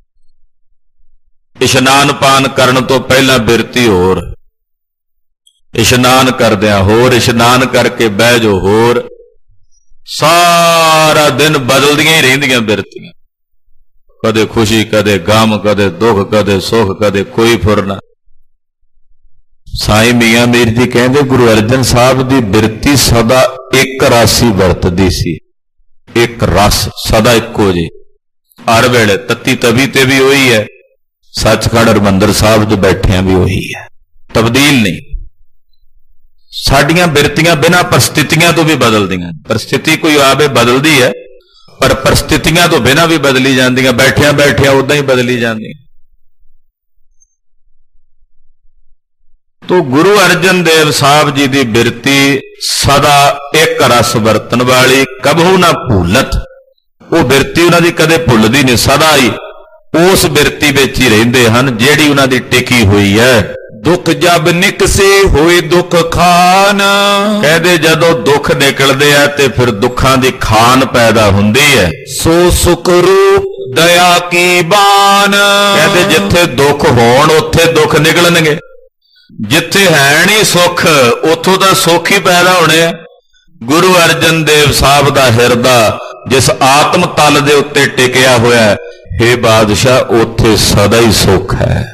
इशनान पान करन तो पहला बिरती होर इशनान करदिआं होर इशनान करके बह जाओ होर सारा दिन बदलदियां ही रहिंदियां बिरतियां। कदे खुशी कदे गम कदे दुख कदे सुख कदे कोई फुरना। साईं मियां मीर जी कहंदे गुरु अर्जन साहब दी बिरती सदा एक रासी वरतदी सी। एक रस सदा इक्को जी हर वेले तत्ती तवी ते भी वही है सचखंड हरमंदर साहब जो बैठिया भी वही है तब्दील नहीं। ਸਾਡੀਆਂ ਬਿਰਤੀਆਂ ਬਿਨਾਂ ਪਰਿਸਥਿਤੀਆਂ ਤੋਂ ਵੀ ਬਦਲਦੀਆਂ। ਪਰਿਸਥਿਤੀ ਕੋਈ ਆਵੇ ਬਦਲਦੀ ਹੈ, ਪਰ ਪਰਿਸਥਿਤੀਆਂ ਤੋਂ ਬਿਨਾਂ ਵੀ ਬਦਲੀ ਜਾਂਦੀਆਂ, ਬੈਠਿਆਂ ਬੈਠਿਆਂ ਉਦਾਂ ਹੀ ਬਦਲੀ ਜਾਂਦੀਆਂ। ਤੋ ਗੁਰੂ ਅਰਜਨ ਦੇਵ ਸਾਹਿਬ ਜੀ ਦੀ ਬਿਰਤੀ ਸਦਾ ਇੱਕ ਰਸ ਵਰਤਣ ਵਾਲੀ, ਕਬਹੂ ਨਾ ਭੁੱਲਤ। ਉਹ ਬਿਰਤੀ ਉਹਨਾਂ ਦੀ ਕਦੇ ਭੁੱਲਦੀ ਨਹੀਂ, ਸਦਾ ਹੀ ਉਸ ਬਿਰਤੀ ਵਿੱਚ ਹੀ ਰਹਿੰਦੇ ਹਨ ਜਿਹੜੀ ਉਹਨਾਂ ਦੀ ਟਿਕੀ ਹੋਈ ਹੈ। ਦੁੱਖ ਜਬ ਨਿਕਸੇ ਹੋਏ ਦੁੱਖ ਖਾਨ, ਕਹਿੰਦੇ ਜਦੋਂ ਦੁੱਖ ਨਿਕਲਦੇ ਆ ਤੇ ਫਿਰ ਦੁੱਖਾਂ ਦੀ ਖਾਨ ਪੈਦਾ ਹੁੰਦੀ ਹੈ। ਸੋ ਸੁਖ ਰੂਪ ਦਇਆ ਕੀ ਬਾਨ, ਕਹਿੰਦੇ ਜਿੱਥੇ ਦੁੱਖ ਹੋਣ ਉੱਥੇ ਦੁੱਖ ਨਿਕਲਣਗੇ, ਜਿੱਥੇ ਹੈ ਨਹੀਂ ਸੁੱਖ ਉੱਥੋਂ ਤਾਂ ਸੁੱਖ ਹੀ ਪੈਦਾ ਹੋਣੇ ਆ। ਗੁਰੂ ਅਰਜਨ ਦੇਵ ਸਾਹਿਬ ਦਾ ਹਿਰਦਾ ਜਿਸ ਆਤਮ ਤਲ ਦੇ ਉੱਤੇ ਟਿਕਿਆ ਹੋਇਆ, ਹੇ ਬਾਦਸ਼ਾਹ ਉੱਥੇ ਸਦਾ ਹੀ ਸੁੱਖ ਹੈ।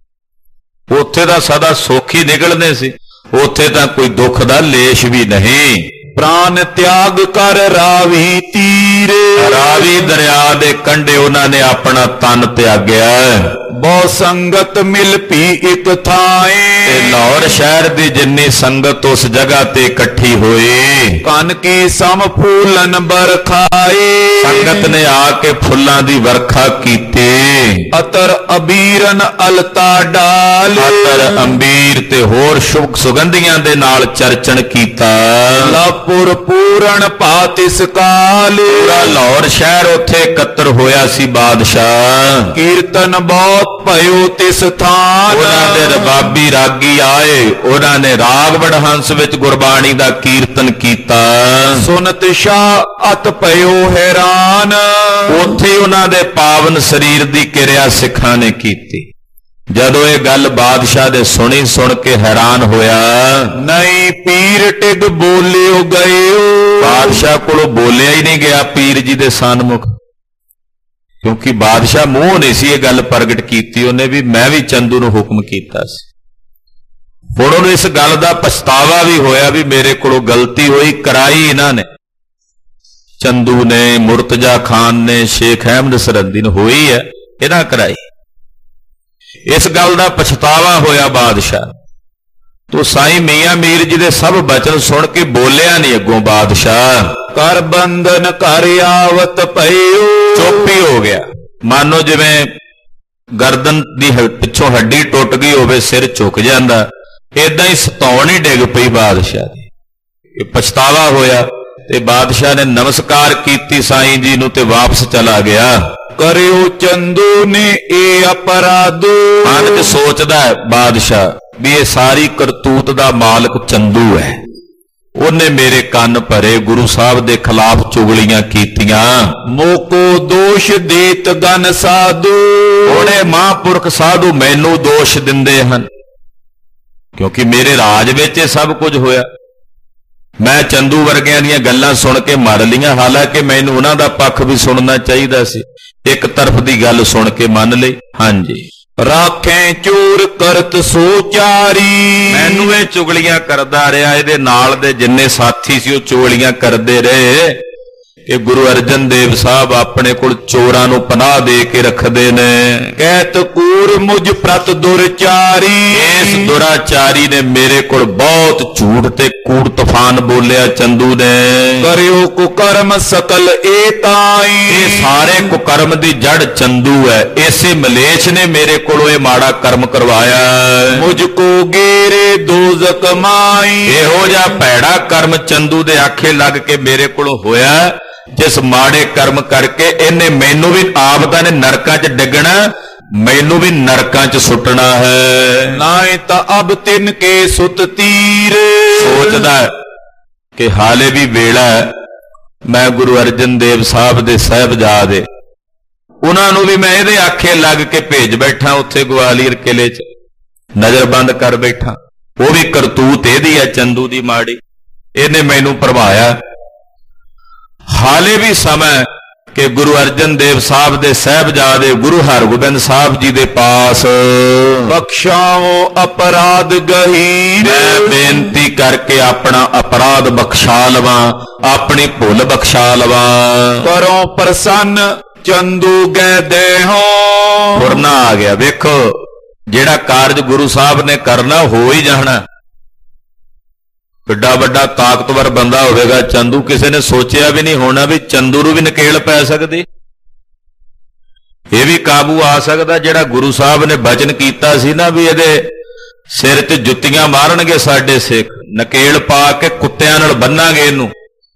ਉੱਥੇ ਤਾਂ ਸਦਾ ਸੁੱਖ ਹੀ ਨਿਕਲਦੇ ਸੀ, ਉੱਥੇ ਤਾਂ ਕੋਈ ਦੁੱਖ ਦਾ ਲੇਸ਼ ਵੀ ਨਹੀਂ। ਪ੍ਰਾਨ ਤਿਆਗ ਕਰ ਰਾਵੀ ਤੀਰੇ, ਰਾਵੀ ਦਰਿਆ ਦੇ ਕੰਢੇ ਉਹਨਾਂ ਨੇ ਆਪਣਾ ਤਨ ਤਿਆਗਿਆ। ਬਹੁ ਸੰਗਤ ਮਿਲ ਪੀ ਇੱਕ ਥਾਏ, ਤੇ ਲਾਹੌਰ ਸ਼ਹਿਰ ਦੀ ਜਿੰਨੀ ਸੰਗਤ ਉਸ ਜਗ੍ਹਾ ਤੇ ਇਕੱਠੀ ਹੋਈ, ਕਨ ਕੀ ਸਮ ਫੂਲਨ ਬਰਖਾਏ, ਸੰਗਤ ਨੇ ਆ ਕੇ ਫੁੱਲਾਂ ਦੀ ਵਰਖਾ ਕੀਤੀ। ਅਤਰ ਅਬੀਰਨ ਅਲਤਾ ਡਾਲ, ਅਤਰ ਅੰਬੀਰ ਤੇ ਹੋਰ ਸ਼ੁਭ ਸੁਗੰਧੀਆਂ ਦੇ ਨਾਲ ਚਰਚਣ ਕੀਤਾ। ਲਾਪੁਰ ਪੂਰਨ ਭਾਤਿਸ ਕਾਲ, ਪੂਰਾ ਲਾਹੌਰ ਸ਼ਹਿਰ ਉੱਥੇ ਇਕੱਤਰ ਹੋਇਆ ਸੀ ਬਾਦਸ਼ਾਹ। ਕੀਰਤਨ ਬਹੁਤ ਭਇਓ ਤਿਸ ਥਾਨ, ਉਹਨਾਂ ਦੇ ਰਬਾਬੀ ਰਾਗੀ ਆਏ, ਉਹਨਾਂ ਨੇ ਰਾਗ ਵਡਹੰਸ ਵਿੱਚ ਗੁਰਬਾਣੀ ਦਾ ਕੀਰਤਨ ਕੀਤਾ। ਸੁਨਤ ਸ਼ਾਹ ਅਤ ਭਇਓ ਹੈਰਾਨ, ਉੱਥੇ ਉਹਨਾਂ ਦੇ ਪਾਵਨ ਸਰੀਰ ਦੀ ਕਿਰਿਆ ਸਿੱਖਾਂ ਨੇ ਕੀਤੀ। ਜਦੋਂ ਇਹ ਗੱਲ ਬਾਦਸ਼ਾਹ ਦੇ ਸੁਣੀ, ਸੁਣ ਕੇ ਹੈਰਾਨ ਹੋਇਆ। ਨਹੀਂ ਪੀਰ ਟਿਗ ਬੋਲਿਓ ਗਇਓ, ਬਾਦਸ਼ਾਹ ਕੋਲੋਂ ਬੋਲਿਆ ਹੀ ਨਹੀਂ ਗਿਆ ਪੀਰ ਜੀ ਦੇ ਸਨਮੁਖ, ਕਿਉਂਕਿ ਬਾਦਸ਼ਾਹ ਮੂੰਹ ਨਹੀਂ ਸੀ ਇਹ ਗੱਲ ਪ੍ਰਗਟ ਕੀਤੀ ਉਹਨੇ ਵੀ ਮੈਂ ਵੀ ਚੰਦੂ ਨੂੰ ਹੁਕਮ ਕੀਤਾ ਸੀ। ਹੁਣ ਉਹਨੂੰ ਇਸ ਗੱਲ ਦਾ ਪਛਤਾਵਾ ਵੀ ਹੋਇਆ ਵੀ ਮੇਰੇ ਕੋਲੋਂ ਗਲਤੀ ਹੋਈ, ਕਰਾਈ ਇਹਨਾਂ ਨੇ, ਚੰਦੂ ਨੇ, ਮੁਰਤਜ਼ਾ ਖਾਨ ਨੇ, ਸ਼ੇਖ ਅਹਿਮਦ ਸਰਹੰਦੀ ਨੇ, ਹੋਈ ਹੈ ਇਹਨਾਂ ਕਰਾਈ। ਇਸ ਗੱਲ ਦਾ ਪਛਤਾਵਾ ਹੋਇਆ ਬਾਦਸ਼ਾਹ ਤੋ ਸਾਈਂ ਮੀਆਂ ਮੀਰ ਜੀ ਦੇ ਸਭ ਬਚਨ ਸੁਣ ਕੇ ਬੋਲਿਆ ਨਹੀਂ ਅੱਗੋਂ ਬਾਦਸ਼ਾਹ। ਕਰ ਬੰਧਨ ਕਰ ਆਵਤ ਪਈਓ, ਚੁੱਪ ਹੀ ਹੋ ਗਿਆ, ਮਾਨੋ ਜਿਵੇਂ ਗਰਦਨ ਦੀ ਪਿੱਛੋਂ ਹੱਡੀ ਟੁੱਟ ਗਈ ਹੋਵੇ, ਸਿਰ ਝੁਕ ਜਾਂਦਾ, ਏਦਾਂ ਹੀ ਸਤਾਉਣ ਹੀ ਡਿੱਗ ਪਈ ਬਾਦਸ਼ਾਹ ਦੀ। ਇਹ ਪਛਤਾਵਾ ਹੋਇਆ ਤੇ ਬਾਦਸ਼ਾਹ ਨੇ ਨਮਸਕਾਰ ਕੀਤੀ ਸਾਈਂ ਜੀ ਨੂੰ ਤੇ ਵਾਪਸ ਚਲਾ ਗਿਆ। ਕਰਿਓ ਚੰਦੂ ਨੇ ਇਹ ਅਪਰਾਧੋ, ਮਨ ਚ ਸੋਚਦਾ ਹੈ ਬਾਦਸ਼ਾਹ ਵੀ ਇਹ ਸਾਰੀ ਕਰਤੂਤ ਦਾ ਮਾਲਕ ਚੰਦੂ ਹੈ, ਉਹਨੇ ਮੇਰੇ ਕੰਨ ਭਰੇ, ਗੁਰੂ ਸਾਹਿਬ ਦੇ ਖਿਲਾਫ ਚੁਗਲੀਆਂ ਕੀਤੀਆਂ। ਮੋਕੋ ਦੋਸ਼ ਦੇਤ ਗਨ ਸਾਧੂ, ਉਹਨੇ ਮਹਾਂਪੁਰਖ ਸਾਧੂ ਮੈਨੂੰ ਦੋਸ਼ ਦਿੰਦੇ ਹਨ, ਕਿਉਂਕਿ ਮੇਰੇ ਰਾਜ ਵਿੱਚ ਇਹ ਸਭ ਕੁਝ ਹੋਇਆ। ਮੈਂ ਚੰਦੂ ਵਰਗਿਆਂ ਦੀਆਂ ਗੱਲਾਂ ਸੁਣ ਕੇ ਮਰ ਲੀਆਂ, ਹਾਲਾਂਕਿ ਮੈਨੂੰ ਉਹਨਾਂ ਦਾ ਪੱਖ ਵੀ ਸੁਣਨਾ ਚਾਹੀਦਾ ਸੀ। ਇੱਕ ਤਰਫ ਦੀ ਗੱਲ ਸੁਣ ਕੇ ਮੰਨ ਲਈ। ਹਾਂਜੀ, ਰਾਖੇ ਚੋਰ ਕਰਤ ਸੋਚਾਰੀ, ਮੈਨੂੰ ਇਹ ਚੁਗਲੀਆਂ ਕਰਦਾ ਰਿਹਾ, ਇਹਦੇ ਨਾਲ ਦੇ ਜਿੰਨੇ ਸਾਥੀ ਸੀ ਉਹ ਚੁਗਲੀਆਂ ਕਰਦੇ ਰਹੇ ਕਿ ਗੁਰੂ ਅਰਜਨ ਦੇਵ ਸਾਹਿਬ ਆਪਣੇ ਕੋਲ ਚੋਰਾਂ ਨੂੰ ਪਨਾਹ ਦੇ ਕੇ ਰੱਖਦੇ ਨੇ। ਕਹਿਤ ਕੂਰ ਮੁਝ ਪ੍ਰਤ ਦੁਰਚਾਰੀ, ਇਸ ਦੁਰਾਚਾਰੀ ਨੇ ਮੇਰੇ ਕੋਲ ਬਹੁਤ ਝੂਠ ਤੇ ਕੂੜ ਤੂਫਾਨ ਬੋਲਿਆ ਚੰਦੂ ਨੇ। ਕਰਿਓ ਕੁਕਰਮ ਸਕਲ ਏ ਤਾਈ, ਇਹ ਸਾਰੇ ਕੁਕਰਮ ਦੀ ਜੜ ਚੰਦੂ ਹੈ, ਇਸੇ ਮਲੇਛ ਨੇ ਮੇਰੇ ਕੋਲੋਂ ਇਹ ਮਾੜਾ ਕਰਮ ਕਰਵਾਇਆ। ਮੁਝ ਕੋ ਗੇਰੇ ਦੋਜ਼ਕ ਮਾਈ, ਇਹੋ ਜਿਹਾ ਭੈੜਾ ਕਰਮ ਚੰਦੂ ਦੇ ਆਖੇ ਲੱਗ ਕੇ ਮੇਰੇ ਕੋਲੋਂ ਹੋਇਆ, ਜਿਸ ਮਾੜੇ ਕਰਮ ਕਰਕੇ ਇਹਨੇ ਮੈਨੂੰ ਵੀ ਆਪ ਤਾਂ ਨੇ ਨਰਕਾਂ 'ਚ ਡਿੱਗਣਾ, ਮੈਨੂੰ ਵੀ ਨਰਕਾਂ 'ਚ ਸੁੱਟਣਾ ਹੈ। ਨਾਏ ਤਾਂ ਅਬ ਤਿੰਨ ਕੇ ਸੁਤ ਤੀਰ, ਸੋਚਦਾ ਕਿ ਹਾਲੇ ਵੀ ਵੇਲਾ ਮੈਂ ਗੁਰੂ ਅਰਜਨ ਦੇਵ ਸਾਹਿਬ ਦੇ ਸਾਹਿਬਜ਼ਾਦੇ, ਉਹਨਾਂ ਨੂੰ ਵੀ ਮੈਂ ਇਹਦੇ ਆਖੇ ਲੱਗ ਕੇ ਭੇਜ ਬੈਠਾ, ਉੱਥੇ ਗਵਾਲੀਅਰ ਕਿਲੇ 'ਚ ਨਜ਼ਰਬੰਦ ਕਰ ਬੈਠਾ। ਉਹ ਵੀ ਕਰਤੂਤ ਇਹਦੀ ਹੈ ਚੰਦੂ ਦੀ ਮਾੜੀ, ਇਹਨੇ ਮੈਨੂੰ ਭਰਵਾਇਆ। ਹਾਲੇ ਵੀ ਸਮਾਂ ਕਿ ਗੁਰੂ ਅਰਜਨ ਦੇਵ ਸਾਹਿਬ ਦੇ ਸਾਹਿਬਜ਼ਾਦੇ ਗੁਰੂ ਹਰਗੋਬਿੰਦ ਸਾਹਿਬ ਜੀ ਦੇ ਪਾਸ ਬਖਸ਼ਾਓ ਅਪਰਾਧ ਗਹੀਰ, ਮੈਂ ਬੇਨਤੀ ਕਰਕੇ ਆਪਣਾ ਅਪਰਾਧ ਬਖਸ਼ਾ ਲਵਾਂ, ਆਪਣੀ ਭੁੱਲ ਬਖਸ਼ਾ ਲਵਾਂ। ਕਰੋ ਪ੍ਰਸੰਨ ਚੰਦੂ ਗੈ ਦੇਹੋ, ਫੁਰਨਾ ਆ ਗਿਆ। ਵੇਖੋ ਜਿਹੜਾ ਕਾਰਜ ਗੁਰੂ ਸਾਹਿਬ ਨੇ ਕਰਨਾ ਹੋ ਹੀ ਜਾਣਾ, ਕਿੱਡਾ ਵੱਡਾ ਤਾਕਤਵਰ ਬੰਦਾ ਹੋਵੇਗਾ ਚੰਦੂ, ਕਿਸੇ ਨੇ ਸੋਚਿਆ ਵੀ ਨਹੀਂ ਹੋਣਾ ਵੀ ਚੰਦੂ ਨੂੰ ਵੀ ਨਕੇਲ ਪੈ ਸਕਦੀ, ਇਹ ਵੀ ਕਾਬੂ ਆ ਸਕਦਾ। ਜਿਹੜਾ ਗੁਰੂ ਸਾਹਿਬ ਨੇ ਬਚਨ ਕੀਤਾ ਸੀ ਨਾ ਵੀ ਇਹਦੇ ਸਿਰ 'ਚ ਜੁੱਤੀਆਂ ਮਾਰਨਗੇ ਸਾਡੇ ਸਿੱਖ, ਨਕੇਲ ਪਾ ਕੇ ਕੁੱਤਿਆਂ ਨਾਲ ਬੰਨਾਂਗੇ ਇਹਨੂੰ,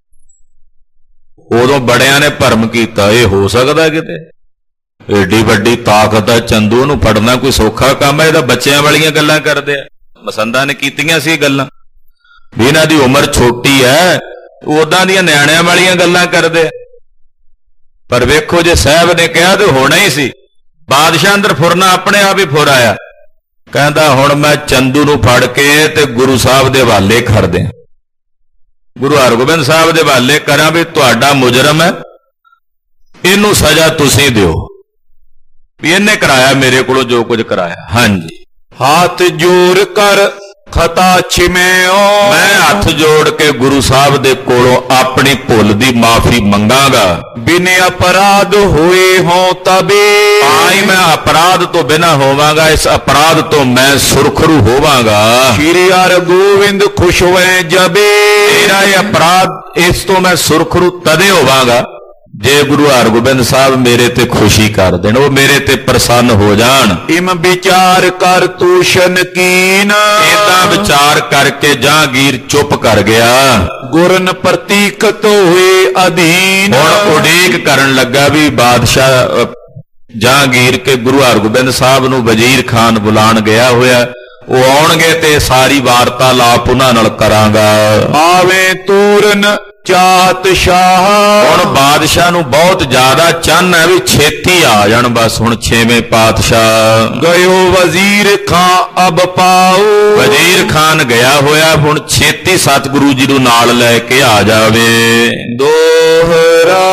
ਉਦੋਂ ਬੜਿਆਂ ਨੇ ਭਰਮ ਕੀਤਾ ਇਹ ਹੋ ਸਕਦਾ ਕਿਤੇ, ਏਡੀ ਵੱਡੀ ਤਾਕਤ ਆ ਚੰਦੂ, ਨੂੰ ਫੜਨਾ ਕੋਈ ਸੌਖਾ ਕੰਮ ਹੈ? ਇਹਦਾ ਬੱਚਿਆਂ ਵਾਲੀਆਂ ਗੱਲਾਂ ਕਰਦੇ ਆ। ਮਸੰਦਾਂ ਨੇ ਕੀਤੀਆਂ ਸੀ ਗੱਲਾਂ ਵੀ ਇਹਨਾਂ ਦੀ ਉਮਰ ਛੋਟੀ ਹੈ, ਉਦਾਂ ਦੀਆਂ ਨਿਆਣਿਆਂ ਵਾਲੀਆਂ ਗੱਲਾਂ ਕਰਦੇ। ਪਰ ਵੇਖੋ ਜੇ ਸਾਹਿਬ ਨੇ ਕਿਹਾ ਤੇ ਹੋਣਾ ਹੀ ਸੀ। ਬਾਦਸ਼ਾਹ ਅੰਦਰ ਫੁਰਨਾ ਆਪਣੇ ਆਪ ਹੀ ਫੁਰ ਆਇਆ, ਕਹਿੰਦਾ ਹੁਣ ਮੈਂ ਚੰਦੂ ਨੂੰ ਫੜ ਕੇ ਤੇ ਗੁਰੂ ਸਾਹਿਬ ਦੇ ਹਵਾਲੇ ਕਰ ਦਿਆਂ, ਗੁਰੂ ਹਰਗੋਬਿੰਦ ਸਾਹਿਬ ਦੇ ਹਵਾਲੇ ਕਰਾਂ ਵੀ ਤੁਹਾਡਾ ਮੁਜਰਮ ਹੈ, ਇਹਨੂੰ ਸਜ਼ਾ ਤੁਸੀਂ ਦਿਓ ਵੀ ਇਹਨੇ ਕਰਾਇਆ ਮੇਰੇ ਕੋਲੋਂ ਜੋ ਕੁਝ ਕਰਾਇਆ। ਹਾਂਜੀ, ਹੱਥ ਜੋੜ ਕਰ ਖਤਾ ਛਿਮਿਓ, ਮੈਂ ਹੱਥ ਜੋੜ ਕੇ ਗੁਰੂ ਸਾਹਿਬ ਦੇ ਕੋਲੋਂ ਆਪਣੀ ਭੁੱਲ ਦੀ ਮਾਫੀ ਮੰਗਾਂਗਾ। ਬਿਨ ਅਪਰਾਧ ਹੋਏ ਹੋ ਤਬੇ, ਆਈ ਮੈਂ ਅਪਰਾਧ ਤੋਂ ਬਿਨਾਂ ਹੋਵਾਂਗਾ, ਇਸ ਅਪਰਾਧ ਤੋਂ ਮੈਂ ਸੁਰਖਰੂ ਹੋਵਾਂਗਾ। ਸ਼੍ਰੀ ਹਰਗੋਬਿੰਦ ਖੁਸ਼ ਹੋਏ ਜਬੇ, ਮੇਰਾ ਇਹ ਅਪਰਾਧ ਇਸ ਤੋਂ ਮੈਂ ਸੁਰਖਰੂ ਤਦੇ ਹੋਵਾਂਗਾ ਜੇ ਗੁਰੂ ਹਰਗੋਬਿੰਦ ਸਾਹਿਬ ਮੇਰੇ ਤੇ ਖੁਸ਼ੀ ਕਰ ਦੇਣ, ਉਹ ਮੇਰੇ ਤੇ ਪ੍ਰਸੰਨ ਹੋ ਜਾਣ। ਇਮ ਵਿਚਾਰ ਕਰ ਤੂਸ਼ਨ ਕੀਨ, ਏਦਾਂ ਵਿਚਾਰ ਕਰਕੇ ਜਹਾਂਗੀਰ ਚੁੱਪ ਕਰ ਗਿਆ। ਗੁਰਨ ਪ੍ਰਤੀਕਤ ਹੋਏ ਅਧੀਨ, ਹੁਣ ਉਡੀਕ ਕਰਨ ਲੱਗਾ ਵੀ ਬਾਦਸ਼ਾਹ ਜਹਾਂਗੀਰ ਕੇ ਗੁਰੂ ਹਰਗੋਬਿੰਦ ਸਾਹਿਬ ਨੂੰ ਵਜ਼ੀਰ ਖਾਨ ਬੁਲਾਣ ਗਿਆ ਹੋਇਆ, ਉਹ ਆਉਣਗੇ ਤੇ ਸਾਰੀ ਵਾਰਤਾਲਾਪ ਉਹਨਾਂ ਨਾਲ ਕਰਾਂਗਾ। ਆਵੇ ਤੂਰਨ ਚਾਤ ਸ਼ਾਹ, ਹੁਣ ਬਾਦਸ਼ਾਹ ਨੂੰ ਬਹੁਤ ਜ਼ਿਆਦਾ ਚਾਹਨਾ ਹੈ ਵੀ ਛੇਤੀ ਆ ਜਾਣ, ਬਸ ਹੁਣ ਛੇਵੇਂ ਪਾਤਸ਼ਾਹ। ਗਇਓ ਵਜ਼ੀਰ ਖਾਂ ਅਬ ਪਾਉ, ਵਜ਼ੀਰ ਖਾਨ ਗਿਆ ਹੋਇਆ, ਹੁਣ ਛੇਤੀ ਸਤਿਗੁਰੂ ਜੀ ਨੂੰ ਨਾਲ ਲੈ ਕੇ ਆ ਜਾਵੇ। ਦੋਹਰਾ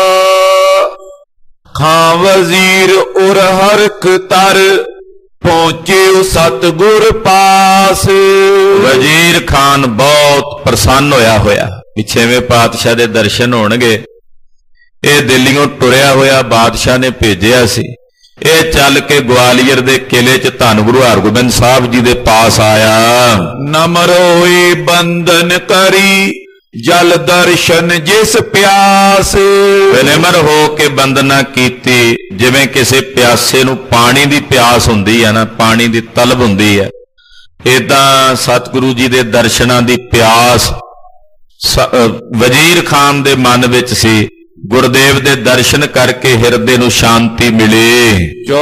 ਖਾਂ ਵਜ਼ੀਰ ਉਰ ਹਰਖ ਤਰ, ਪਹੁੰਚੇ ਸਤਿਗੁਰ ਪਾਸ। ਵਜ਼ੀਰ ਖਾਨ ਬਹੁਤ ਪ੍ਰਸੰਨ ਹੋਇਆ ਹੋਇਆ ਵੀ ਛੇਵੇਂ ਪਾਤਸ਼ਾਹ ਦੇ ਦਰਸ਼ਨ ਹੋਣਗੇ। ਇਹ ਦਿੱਲੀੋਂ ਟੁਰਿਆ ਹੋਇਆ ਬਾਦਸ਼ਾਹ ਨੇ ਭੇਜਿਆ ਸੀ, ਇਹ ਚੱਲ ਕੇ ਗਵਾਲੀਅਰ ਦੇ ਕਿਲੇ 'ਚ ਧੰਨ ਗੁਰੂ ਹਰਗੋਬਿੰਦ ਸਾਹਿਬ ਜੀ ਦੇ ਪਾਸ ਆਇਆ। ਨਮਰ ਹੋਏ ਬੰਧਨ ਕਰੀ, ਜਲ ਦਰਸ਼ਨ ਜਿਸ ਪਿਆਸ। ਨਿਮਰ ਹੋ ਕੇ ਬੰਦਨਾ ਕੀਤੀ, ਜਿਵੇਂ ਕਿਸੇ ਪਿਆਸੇ ਨੂੰ ਪਾਣੀ ਦੀ ਪਿਆਸ ਹੁੰਦੀ ਹੈ ਨਾ, ਪਾਣੀ ਦੀ ਤਲਬ ਹੁੰਦੀ ਹੈ, ਏਦਾਂ ਸਤਿਗੁਰੂ ਜੀ ਦੇ ਦਰਸ਼ਨਾਂ ਦੀ ਪਿਆਸ ਵਜ਼ੀਰ ਖਾਨ ਦੇ ਮਨ ਵਿੱਚ ਸੀ। ਗੁਰਦੇਵ ਦੇ ਦਰਸ਼ਨ ਕਰਕੇ ਹਿਰਦੇ ਨੂੰ ਸ਼ਾਂਤੀ ਮਿਲੀ।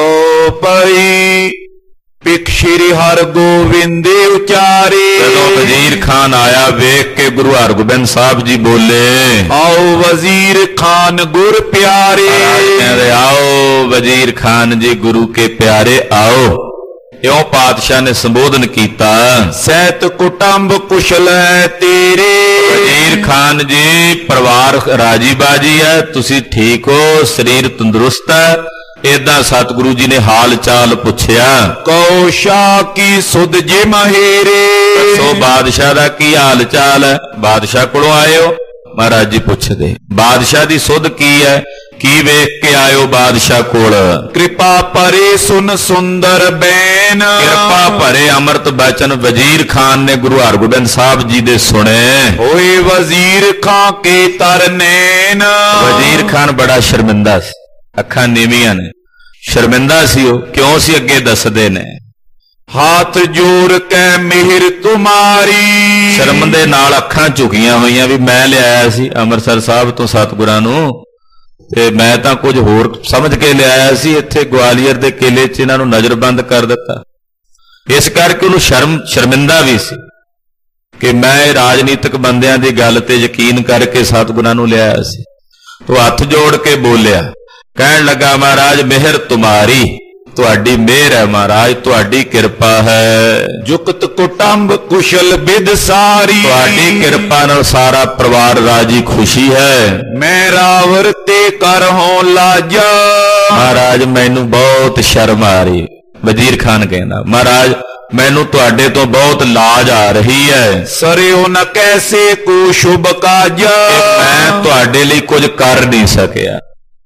ਚੌਪਈ ਪਿਕ ਸ਼੍ਰੀ ਹਰਗੋਬਿੰਦ ਉਚਾਰੇ, ਜਦੋਂ ਵਜ਼ੀਰ ਖਾਨ ਆਇਆ ਵੇਖ ਕੇ ਗੁਰੂ ਹਰਗੋਬਿੰਦ ਸਾਹਿਬ ਜੀ ਬੋਲੇ, ਆਓ ਵਜ਼ੀਰ ਖਾਨ ਗੁਰ ਪਿਆਰੇ। ਕਹਿੰਦੇ ਆਓ ਵਜ਼ੀਰ ਖਾਨ ਜੀ ਗੁਰੂ ਕੇ ਪਿਆਰੇ ਆਓ। ਇਉਂ ਪਾਤਸ਼ਾਹ ਨੇ ਸੰਬੋਧਨ ਕੀਤਾ। ਸਹਿਤ ਕੁਟੰਬ ਕੁਸ਼ਲ ਹੈ ਤੇਰੇ, ਵਜ਼ੀਰ ਖਾਨ ਜੀ ਪਰਿਵਾਰ ਰਾਜੀ ਬਾਜੀ ਹੈ, ਤੁਸੀਂ ਠੀਕ ਹੋ, ਸਰੀਰ ਤੰਦਰੁਸਤ ਹੈ? ਏਦਾਂ ਸਤਿਗੁਰੂ ਜੀ ਨੇ ਹਾਲ ਚਾਲ ਪੁੱਛਿਆ। ਕਉ ਸ਼ਾਹ ਕੀ ਸੁਧ ਜੇ ਮਹੇਰੇ, ਦੱਸੋ ਬਾਦਸ਼ਾਹ ਦਾ ਕੀ ਹਾਲ ਚਾਲ ਹੈ? ਬਾਦਸ਼ਾਹ ਕੋਲੋਂ ਆਏ ਹੋ? ਮਹਾਰਾਜ ਜੀ ਪੁੱਛਦੇ ਬਾਦਸ਼ਾਹ ਦੀ ਸੁਧ ਕੀ ਹੈ, ਕੀ ਵੇਖ ਕੇ ਆਇਓ ਬਾਦਸ਼ਾਹ ਕੋਲ? ਕਿਰਪਾ ਭਰੇ ਸੁਨ ਸੁੰਦਰ ਬੈਨ, ਕਿਰਪਾ ਭਰੇ ਅੰਮ੍ਰਿਤ ਬਚਨ ਵਜ਼ੀਰ ਖਾਨ ਨੇ ਗੁਰੂ ਹਰਗੋਬਿੰਦ ਸਾਹਿਬ ਜੀ ਦੇ ਸੁਣੇ। ਹੋਏ ਵਜ਼ੀਰ ਖਾਂ ਕੇ ਤਰ ਨੈਣ, ਵਜ਼ੀਰ ਖਾਨ ਬੜਾ ਸ਼ਰਮਿੰਦਾ ਸੀ, ਅੱਖਾਂ ਨੀਵੀਆਂ ਨੇ, ਸ਼ਰਮਿੰਦਾ ਸੀ ਉਹ। ਕਿਉਂ ਸੀ ਅੱਗੇ ਦੱਸਦੇ ਨੇ। ਹੱਥ ਜੋੜ ਕੇ ਮਿਹਰ ਤੁਮਾਰੀ, ਸ਼ਰਮ ਦੇ ਨਾਲ ਅੱਖਾਂ ਝੁਕੀਆਂ ਹੋਈਆਂ ਵੀ ਮੈਂ ਲਿਆਇਆ ਸੀ ਅੰਮ੍ਰਿਤਸਰ ਸਾਹਿਬ ਤੋਂ ਸਤਿਗੁਰਾਂ ਨੂੰ, ਤੇ ਮੈਂ ਤਾਂ ਕੁਝ ਹੋਰ ਸਮਝ ਕੇ ਲਿਆਇਆ ਸੀ, ਇੱਥੇ ਗਵਾਲੀਅਰ ਦੇ ਕਿਲੇ 'ਚ ਇਹਨਾਂ ਨੂੰ ਨਜ਼ਰਬੰਦ ਕਰ ਦਿੱਤਾ। ਇਸ ਕਰਕੇ ਉਹਨੂੰ ਸ਼ਰਮ ਸ਼ਰਮਿੰਦਾ ਵੀ ਸੀ ਕਿ ਮੈਂ ਰਾਜਨੀਤਿਕ ਬੰਦਿਆਂ ਦੀ ਗੱਲ ਤੇ ਯਕੀਨ ਕਰਕੇ ਸਤਿਗੁਰਾਂ ਨੂੰ ਲਿਆਇਆ ਸੀ। ਉਹ ਹੱਥ ਜੋੜ ਕੇ ਬੋਲਿਆ, ਕਹਿਣ ਲੱਗਾ ਮਹਾਰਾਜ ਮਿਹਰ ਤੁਮਾਰੀ, ਤੁਹਾਡੀ ਮਿਹਰ ਹੈ ਮਹਾਰਾਜ, ਤੁਹਾਡੀ ਕਿਰਪਾ ਹੈ। ਜੁਗਤ ਕੁਟੰਬ ਕੁਸ਼ਲ ਬਿਦ ਸਾਰੀ, ਤੁਹਾਡੀ ਕਿਰਪਾ ਨਾਲ ਸਾਰਾ ਪਰਿਵਾਰ ਰਾਜੀ ਖੁਸ਼ੀ ਹੈ। ਮੈਂ ਰਾਵਰ ਤੇ ਕਰ ਹੋ ਲਾਜਾ, ਮਹਾਰਾਜ ਮੈਨੂੰ ਬਹੁਤ ਸ਼ਰਮ ਆ ਰਹੀ। ਵਜ਼ੀਰ ਖਾਨ ਕਹਿੰਦਾ ਮਹਾਰਾਜ ਮੈਨੂੰ ਤੁਹਾਡੇ ਤੋਂ ਬਹੁਤ ਲਾਜ ਆ ਰਹੀ ਹੈ। ਸਰਿਓ ਨ ਕੈਸੇ ਕੋ ਸ਼ੁਭ ਕਾਜਾ, ਮੈਂ ਤੁਹਾਡੇ ਲਈ ਕੁਝ ਕਰ ਨਹੀਂ ਸਕਿਆ।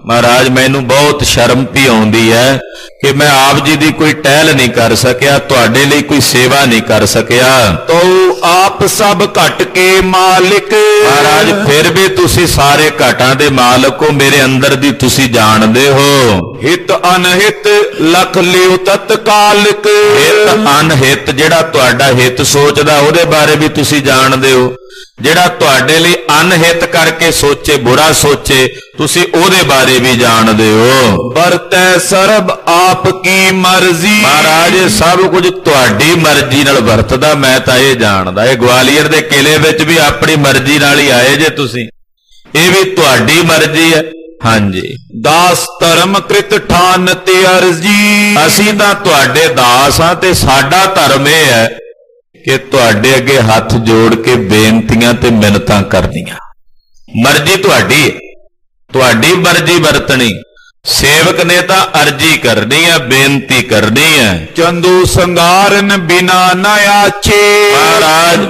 महाराज मैनू बहुत शर्म भी आउंदी है कि मैं आप जी दी कोई टहल नहीं कर सकिया, तुहाडे लई कोई सेवा नहीं कर सकिया। तो आप सब घट के मालिक, महाराज फिर भी तुसी सारे घटां दे मालक हो, मेरे अंदर दी तुसी जानदे हो। हित अनहित लख लियो तत्कालिक, हित अनहित जिहड़ा तुहाडा हित सोचदा ओहदे बारे भी तुसी जानदे हो, जिहड़ा तुहाडे लई अनहित करके सोचे, बुरा सोचे, तुसी ओहदे बारे भी जानदे हो। बरतै सरब आप की मर्जी, महाराज सब कुछ तुहाडी मर्जी नाल वरतदा, मैं तां इह जानदा। इह ग्वालियर दे किले विच भी अपनी मर्जी नाल ही आए जे तुसी, इह भी तुहाडी मर्जी है। हाँ जी, दास धर्म कृत ठान ते अर्जी, असीं तां तुहाडे दास हां ते साडा धर्म इह है कि तुहाडे अगे हथ जोड़ के बेनतियां ते मिन्नतां करनियां। मर्जी तुहाडी है, तुहाडी मर्जी वरतनी। सेवक ने तां अर्जी करनी है, बेनती करनी है। चंदू संगारन बिना न आछे, महाराज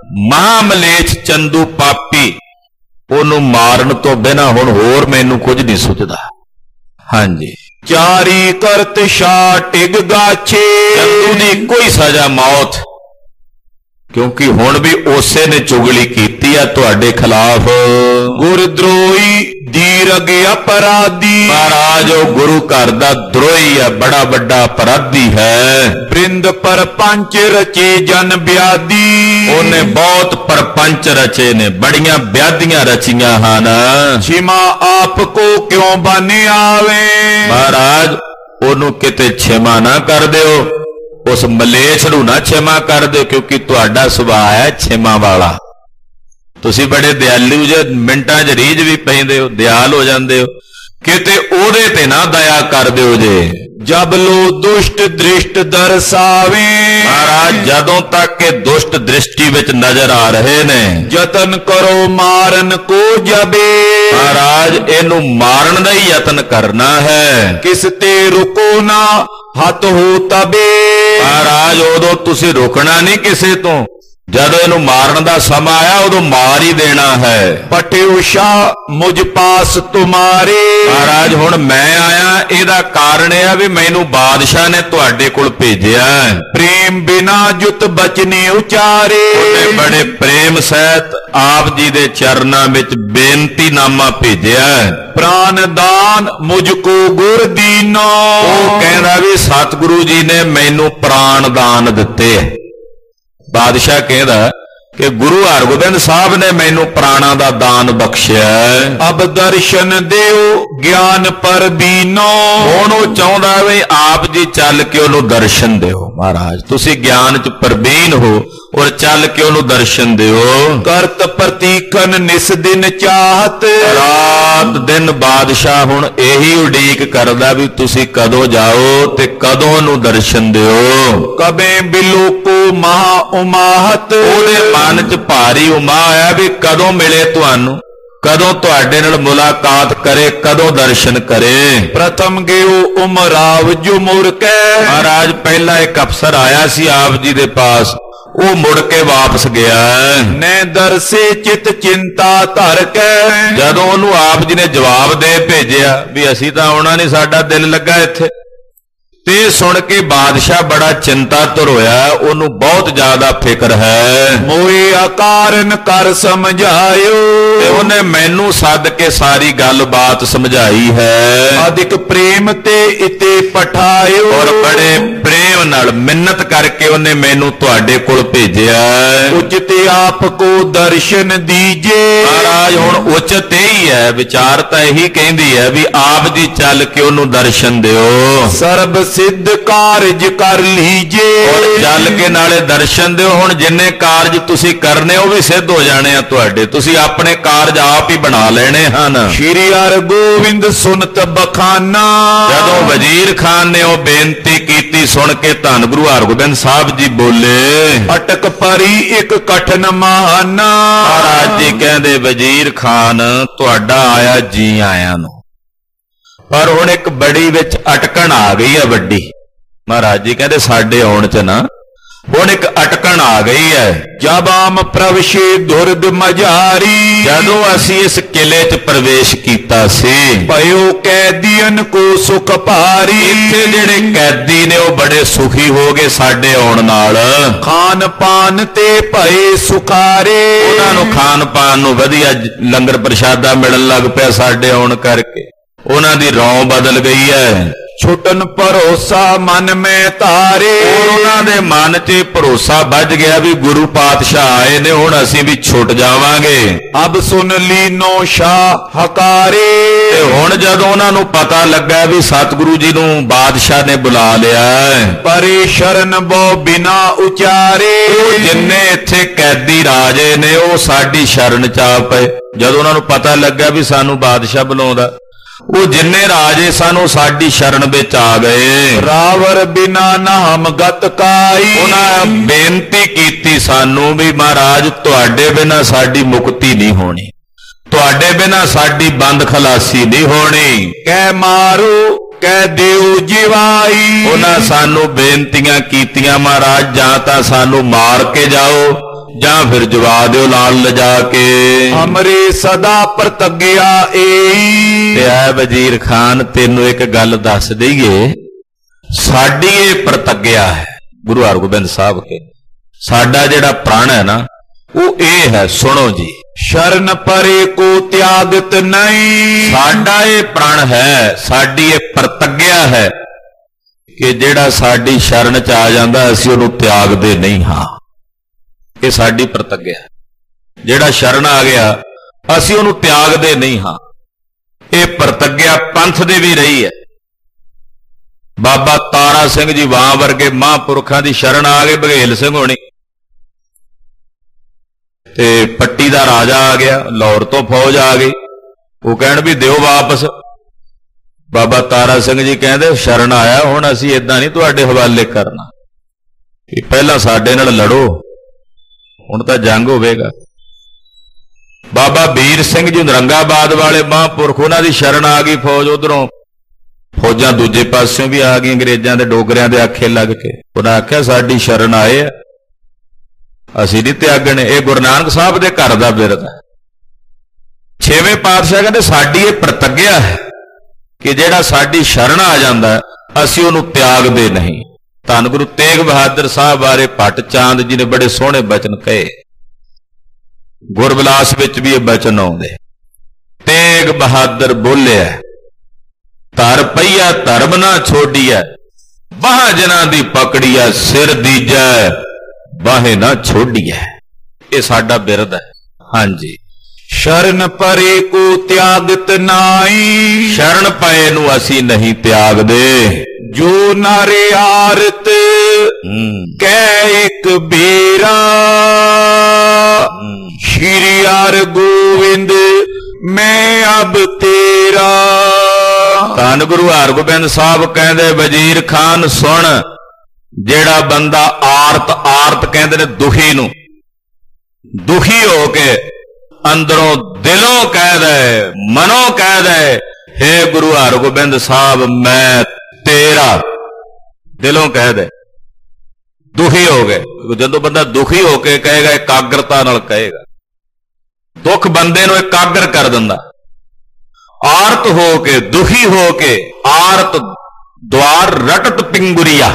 महामलेच चंदू पापी, ओनू मारन तो बिना हुण होर मैनू कुछ नहीं सुझदा। हाँ जी, चारी करत शाह टिग गाछे, चंदू दी कोई सजा मौत, क्योंकि हुण भी उसे ने चुगली कीती है तुहाडे खिलाफ। गुरद्रोही दीरग अपराधी, महाराज ओ गुरु घर दा द्रोही है, बड़ा बड़ा अपराधी है। वृंद परपंच रचे जन ब्यादी, ओने बहुत परपंच रचे ने, बड़ियां ब्यादियां रचियां हन। क्षमा आपको क्यों बने आवे, महाराज ओनू किते क्षमा ना कर दिओ, उस मलेच्छ नूं ना क्षमा कर दे, क्योंकि तुहाडा सुभाव है क्षमा वाला। तुसी बड़े दयालु जे, मिंटां च रीझ भी पैंदे हो, दयाल हो जांदे हो, किते ओहदे ते ना दया कर दिओ जे। जब लो दुष्ट दृष्ट दर्शावे, महाराज जदों तक के दुष्ट दृष्टि विच नजर आ रहे ने, जतन करो मारन को जबे, महाराज इनू मारन दा ही यतन करना है। किस ते रुको ना हथ हो तबे, महाराज उदों तुसी रुकना नहीं किसे तो, जदों इनू मारन दा समा आया उदों मार ही देना है। पटियो शाह मुझ पास तुम्हारे, महाराज हुण मैं आया, इहदा कारण यह है भी मैनू बादशाह ने तुहाडे कोल भेजिया। प्रेम बिना जुत बचने उचारे, बड़े प्रेम सहित आप जी दे चरनां विच बेनती नामा भेजिया। प्राण दान मुझको गुर दीनो, वो कहंदा भी सतगुरु जी ने मैनू प्राण दान दिते। बादशाह कहदा कि गुरु हरगोबिंद साहब ने मैनू प्राणा दा दान बख्शिया। अब दर्शन देओ ज्ञान पर बीनो, हुण ओह चाहुंदा वे आप जी चल के ओनू दर्शन दिओ। महाराज तुसी ज्ञान च प्रवीण हो और चल के ओनू दर्शन दिओ। करत प्रतीखन निस दिन चाहत, रात दिन बादशाह हुण यही उडीक करदा भी तुसी कदों जाओ ते कदों ओनू दर्शन दिओ। कबे बिलोको महा उमाहत, ओहदे मन च भारी उमा आया भी कदों मिले तुहानू, कदों तुहाडे नाल मुलाकात करे, कदों दर्शन करे। प्रथम गयो उमराव जो मुड़ के, महाराज पहला एक अफसर आया सी आप जी दे पास, वो मुड़ के वापस गया। ने दर से चित चिंता धर के, जदों ओनू आप जी ने जवाब दे भेजिया भी असीं तां आउणा नहीं, साडा दिल लगा इत्थे, ते सुन के बादशाह बड़ा चिंतातुर होया, ओनू बहुत ज्यादा फिक्र है। मोए अकारण कर समझायो, ते ओने मैनू सद के सारी गल बात समझाई है। अधिक प्रेम ते इते पठायो, और बड़े प्रेम नाल मिन्नत करके ओने मैनू तुहाडे कोल भेजिया। उचित आपको दर्शन दीजे, महाराज हुण उचित यही है, विचार तां यही कहंदी है भी आप जी चल के ओनू दर्शन दिओ। सर्ब सिद्ध कारज कर लीजे, और चल के नाले दर्शन दिओ। हुण जिन्ने कारज तुसी करने वो भी सिद्ध हो जाने आ तुहाडे, तुसी अपने कारज आप ही बना लेने हन। श्री हरगोबिंद सुनत बखाना, जदों वजीर खान ने वो बेनती कीती सुन के धन गुरु हरगोबिंद साहब जी बोले, अटक परी एक कठन महाना। महाराज जी कहंदे वजीर खान तुहाडा आया जी आया नूं, पर हुण एक बड़ी विच अटकण आ गई है वड्डी। महाराज जी कहंदे साडे आउण च ना ਹੁਣ ਇੱਕ ਅਟਕਣ ਆ ਗਈ ਹੈ। ਜਬ ਆਮ ਪ੍ਰਵਸ਼ੇ ਦੁਰਦ ਮਝਾਰੀ, ਜਦੋਂ ਅਸੀਂ ਇਸ ਕਿਲੇ 'ਚ ਪ੍ਰਵੇਸ਼ ਕੀਤਾ ਸੀ, ਭਇਓ ਕੈਦੀਨ ਕੋ ਸੁਖ ਭਾਰੀ। ਇੱਥੇ ਜਿਹੜੇ ਕੈਦੀ ਨੇ ਉਹ ਬੜੇ ਸੁਖੀ ਹੋ ਗਏ ਸਾਡੇ ਆਉਣ ਨਾਲ। ਖਾਨ ਪਾਨ ਤੇ ਭਏ ਸੁਖਾਰੇ, ਉਹਨਾਂ ਨੂੰ ਖਾਨ ਪਾਨ ਨੂੰ ਵਧੀਆ ਲੰਗਰ ਪ੍ਰਸ਼ਾਦਾ ਮਿਲਣ ਲੱਗ ਪਿਆ ਸਾਡੇ ਆਉਣ ਕਰਕੇ। ਉਹਨਾਂ ਦੀ ਰੌਂ ਬਦਲ ਗਈ ਹੈ। ਛੁਟਨ ਭਰੋਸਾ ਮਨ ਮੈਂ ਤਾਰੇ, ਉਹਨਾਂ ਦੇ ਮਨ 'ਚ ਭਰੋਸਾ ਵੱਜ ਗਿਆ ਵੀ ਗੁਰੂ ਪਾਤਸ਼ਾਹ ਆਏ ਨੇ, ਹੁਣ ਅਸੀਂ ਵੀ ਛੁੱਟ ਜਾਵਾਂਗੇ। ਅਬ ਸੁਨ ਲੀਨੋ ਸ਼ਾਹ ਹਕਾਰੇ, ਤੇ ਹੁਣ ਜਦੋਂ ਉਹਨਾਂ ਨੂੰ ਪਤਾ ਲੱਗਾ ਵੀ ਸਤਿਗੁਰੂ ਜੀ ਨੂੰ ਬਾਦਸ਼ਾਹ ਨੇ ਬੁਲਾ ਲਿਆ, ਪਰੇ ਸ਼ਰਨ ਬੋ ਬਿਨਾ ਉਚਾਰੇ। ਉਹ ਜਿੰਨੇ ਇੱਥੇ ਕੈਦੀ ਰਾਜੇ ਨੇ ਉਹ ਸਾਡੀ ਸ਼ਰਨ 'ਚ ਆ ਪਏ। ਜਦੋਂ ਉਹਨਾਂ ਨੂੰ ਪਤਾ ਲੱਗਾ ਵੀ ਸਾਨੂੰ ਬਾਦਸ਼ਾਹ ਬੁਲਾਉਂਦਾ, ਉਹ ਜਿੰਨੇ ਰਾਜੇ ਸਨ ਉਹ ਸਾਡੀ ਸ਼ਰਨ ਵਿੱਚ ਆ ਗਏ। ਰਾਵਰ ਬਿਨਾ ਨਾਮ ਗਤ ਕਾਈ, ਉਹਨਾਂ ਬੇਨਤੀ ਕੀਤੀ ਸਾਨੂੰ ਵੀ ਮਹਾਰਾਜ ਤੁਹਾਡੇ ਬਿਨਾ ਸਾਡੀ ਮੁਕਤੀ ਨਹੀਂ ਹੋਣੀ, ਤੁਹਾਡੇ ਬਿਨਾ ਸਾਡੀ ਬੰਦ ਖਲਾਸੀ ਨਹੀਂ ਹੋਣੀ। ਕਹਿ ਮਾਰੋ ਕਹਿ ਦਿਓ ਜਿਵਾਈ, ਉਹਨਾਂ ਸਾਨੂੰ ਬੇਨਤੀਆਂ ਕੀਤੀਆਂ ਮਹਾਰਾਜ ਜਾਂ ਤਾਂ ਸਾਨੂੰ ਮਾਰ ਕੇ ਜਾਓ ਜਾਂ ਫਿਰ ਜਵਾ ਦਿਓ ਨਾਲ ਲਿਜਾ ਕੇ। ਹਮਰੇ ਸਦਾ ਪ੍ਰਤੱਗਿਆ ਏਈ, ਤੇ ਐ ਵਜ਼ੀਰ ਖਾਨ ਤੈਨੂੰ ਇੱਕ ਗੱਲ ਦੱਸ ਦਈਏ, ਸਾਡੀ ਇਹ ਪ੍ਰਤੱਗਿਆ ਹੈ ਗੁਰੂ ਹਰਗੋਬਿੰਦ ਸਾਹਿਬ ਕੇ। ਸਾਡਾ ਜਿਹੜਾ ਪ੍ਰਣ ਹੈ ਨਾ ਉਹ ਇਹ ਹੈ, ਸੁਣੋ ਜੀ। ਸ਼ਰਨ ਪਰੇ ਕੋ ਤਿਆਗਤ ਨਹੀਂ, ਸਾਡਾ ਇਹ ਪ੍ਰਣ ਹੈ, ਸਾਡੀ ਇਹ ਪ੍ਰਤੱਗਿਆ ਹੈ ਕਿ ਜਿਹੜਾ ਸਾਡੀ ਸ਼ਰਨ 'ਚ ਆ ਜਾਂਦਾ ਅਸੀਂ ਉਹਨੂੰ ਤਿਆਗਦੇ ਨਹੀਂ ਹਾਂ। ਇਹ ਸਾਡੀ ਪ੍ਰਤੱਗਿਆ, ਜਿਹੜਾ ਸ਼ਰਨ ਆ ਗਿਆ ਅਸੀਂ ਉਹਨੂੰ ਤਿਆਗਦੇ ਨਹੀਂ ਹਾਂ। ਇਹ ਪ੍ਰਤੱਗਿਆ ਪੰਥ ਦੀ ਵੀ ਰਹੀ ਹੈ। ਬਾਬਾ ਤਾਰਾ ਸਿੰਘ ਜੀ ਵਾਂ ਵਰਗੇ ਮਹਾਂਪੁਰਖਾਂ ਦੀ ਸ਼ਰਨ ਆ ਗਏ, ਬਘੇਲ ਸਿੰਘ ਹੋਣੀ, ਤੇ ਪੱਟੀ ਦਾ ਰਾਜਾ ਆ ਗਿਆ, ਲਾਹੌਰ ਤੋਂ ਫੌਜ ਆ ਗਈ, ਉਹ ਕਹਿਣ ਵੀ ਦਿਓ ਵਾਪਸ। ਬਾਬਾ ਤਾਰਾ ਸਿੰਘ ਜੀ ਕਹਿੰਦੇ ਸ਼ਰਨ ਆਇਆ, ਹੁਣ ਅਸੀਂ ਏਦਾਂ ਨਹੀਂ ਤੁਹਾਡੇ ਹਵਾਲੇ ਕਰਨਾ, ਕਿ ਪਹਿਲਾਂ ਸਾਡੇ ਨਾਲ ਲੜੋ, ਹੁਣ ਤਾਂ ਜੰਗ ਹੋਵੇਗਾ। ਬਾਬਾ ਵੀਰ ਸਿੰਘ ਜੀ ਨਰੰਗਾਬਾਦ ਵਾਲੇ ਮਹਾਂਪੁਰਖ, ਉਹਨਾਂ ਦੀ ਸ਼ਰਨ ਆ ਗਈ ਫੌਜ, ਉਧਰੋਂ ਫੌਜਾਂ ਦੂਜੇ ਪਾਸਿਓਂ ਵੀ ਆ ਗਈਆਂ ਅੰਗਰੇਜ਼ਾਂ ਦੇ ਡੋਗਰਿਆਂ ਦੇ ਆਖੇ ਲੱਗ ਕੇ। ਉਹਨਾਂ ਆਖਿਆ ਸਾਡੀ ਸ਼ਰਨ ਆਏ ਆ, ਅਸੀਂ ਨਹੀਂ ਤਿਆਗਣੇ। ਇਹ ਗੁਰੂ ਨਾਨਕ ਸਾਹਿਬ ਦੇ ਘਰ ਦਾ ਬਿਰਦ ਹੈ। ਛੇਵੇਂ ਪਾਤਸ਼ਾਹ ਕਹਿੰਦੇ ਸਾਡੀ ਇਹ ਪ੍ਰਤੱਗਿਆ ਹੈ ਕਿ ਜਿਹੜਾ ਸਾਡੀ ਸ਼ਰਨ ਆ ਜਾਂਦਾ ਅਸੀਂ ਉਹਨੂੰ ਤਿਆਗਦੇ ਨਹੀਂ। ਧੰਨ ਗੁਰੂ ਤੇਗ ਬਹਾਦਰ ਸਾਹਿਬ ਬਾਰੇ ਭੱਟ ਚਾਂਦ ਜੀ ਨੇ ਬੜੇ ਸੋਹਣੇ ਬਚਨ ਕਹੇ, ਗੁਰਬਿਲਾਸ ਵਿੱਚ ਵੀ ਇਹ ਬਚਨ ਆਉਂਦੇ। ਤੇਗ ਬਹਾਦਰ ਬੋਲਿਆ, ਧਰ ਪਈਆ ਧਰਮ ਨਾ ਛੋਡੀਐ, ਬਾਹਾਂ ਜਿਨ੍ਹਾਂ ਦੀ ਪਕੜੀਐ, ਸਿਰ ਦੀਜੈ ਬਾਹੇ ਨਾ ਛੋਡੀਐ। ਇਹ ਸਾਡਾ ਬਿਰਦ ਹੈ। ਹਾਂਜੀ, ਸ਼ਰਨ ਪਰੇ ਕੋ ਤਿਆਗਤ ਨਾਈ, ਸ਼ਰਨ ਪਏ ਨੂੰ ਅਸੀਂ ਨਹੀਂ ਤਿਆਗਦੇ। ਜੋ ਨਾਰੇ ਆਰਤ ਕਹਿ ਇੱਕ ਬੇਰਾ, ਸ਼੍ਰੀ ਹਰਿ ਗੋਬਿੰਦ ਮੈਂ ਅਬ ਤੇਰਾ। ਧੰਨ ਗੁਰੂ ਹਰਗੋਬਿੰਦ ਸਾਹਿਬ ਕਹਿੰਦੇ ਵਜ਼ੀਰ ਖਾਨ ਸੁਣ, ਜਿਹੜਾ ਬੰਦਾ ਆਰਤ, ਆਰਤ ਕਹਿੰਦੇ ਨੇ ਦੁਖੀ ਨੂੰ, ਦੁਖੀ ਹੋ ਕੇ ਅੰਦਰੋਂ ਦਿਲੋਂ ਕਹਿ ਦੇ, ਮਨੋਂ ਕਹਿ ਦੇ, ਹੇ ਗੁਰੂ ਹਰਗੋਬਿੰਦ ਸਾਹਿਬ ਮੈਂ ਤੇਰਾ, ਦਿਲੋਂ ਕਹਿ ਦੇ, ਦੁਖੀ ਹੋ ਗਏ। ਜਦੋਂ ਬੰਦਾ ਦੁਖੀ ਹੋ ਕੇ ਕਹੇਗਾ, ਇਕਾਗਰਤਾ ਨਾਲ ਕਹੇਗਾ, ਦੁੱਖ ਬੰਦੇ ਨੂੰ ਇਕਾਗਰ ਕਰ ਦਿੰਦਾ। ਆਰਤ ਹੋ ਕੇ, ਦੁਖੀ ਹੋ ਕੇ, ਆਰਤ ਦਵਾਰ ਰਟਤ ਪਿੰਗੁਰੀਆ,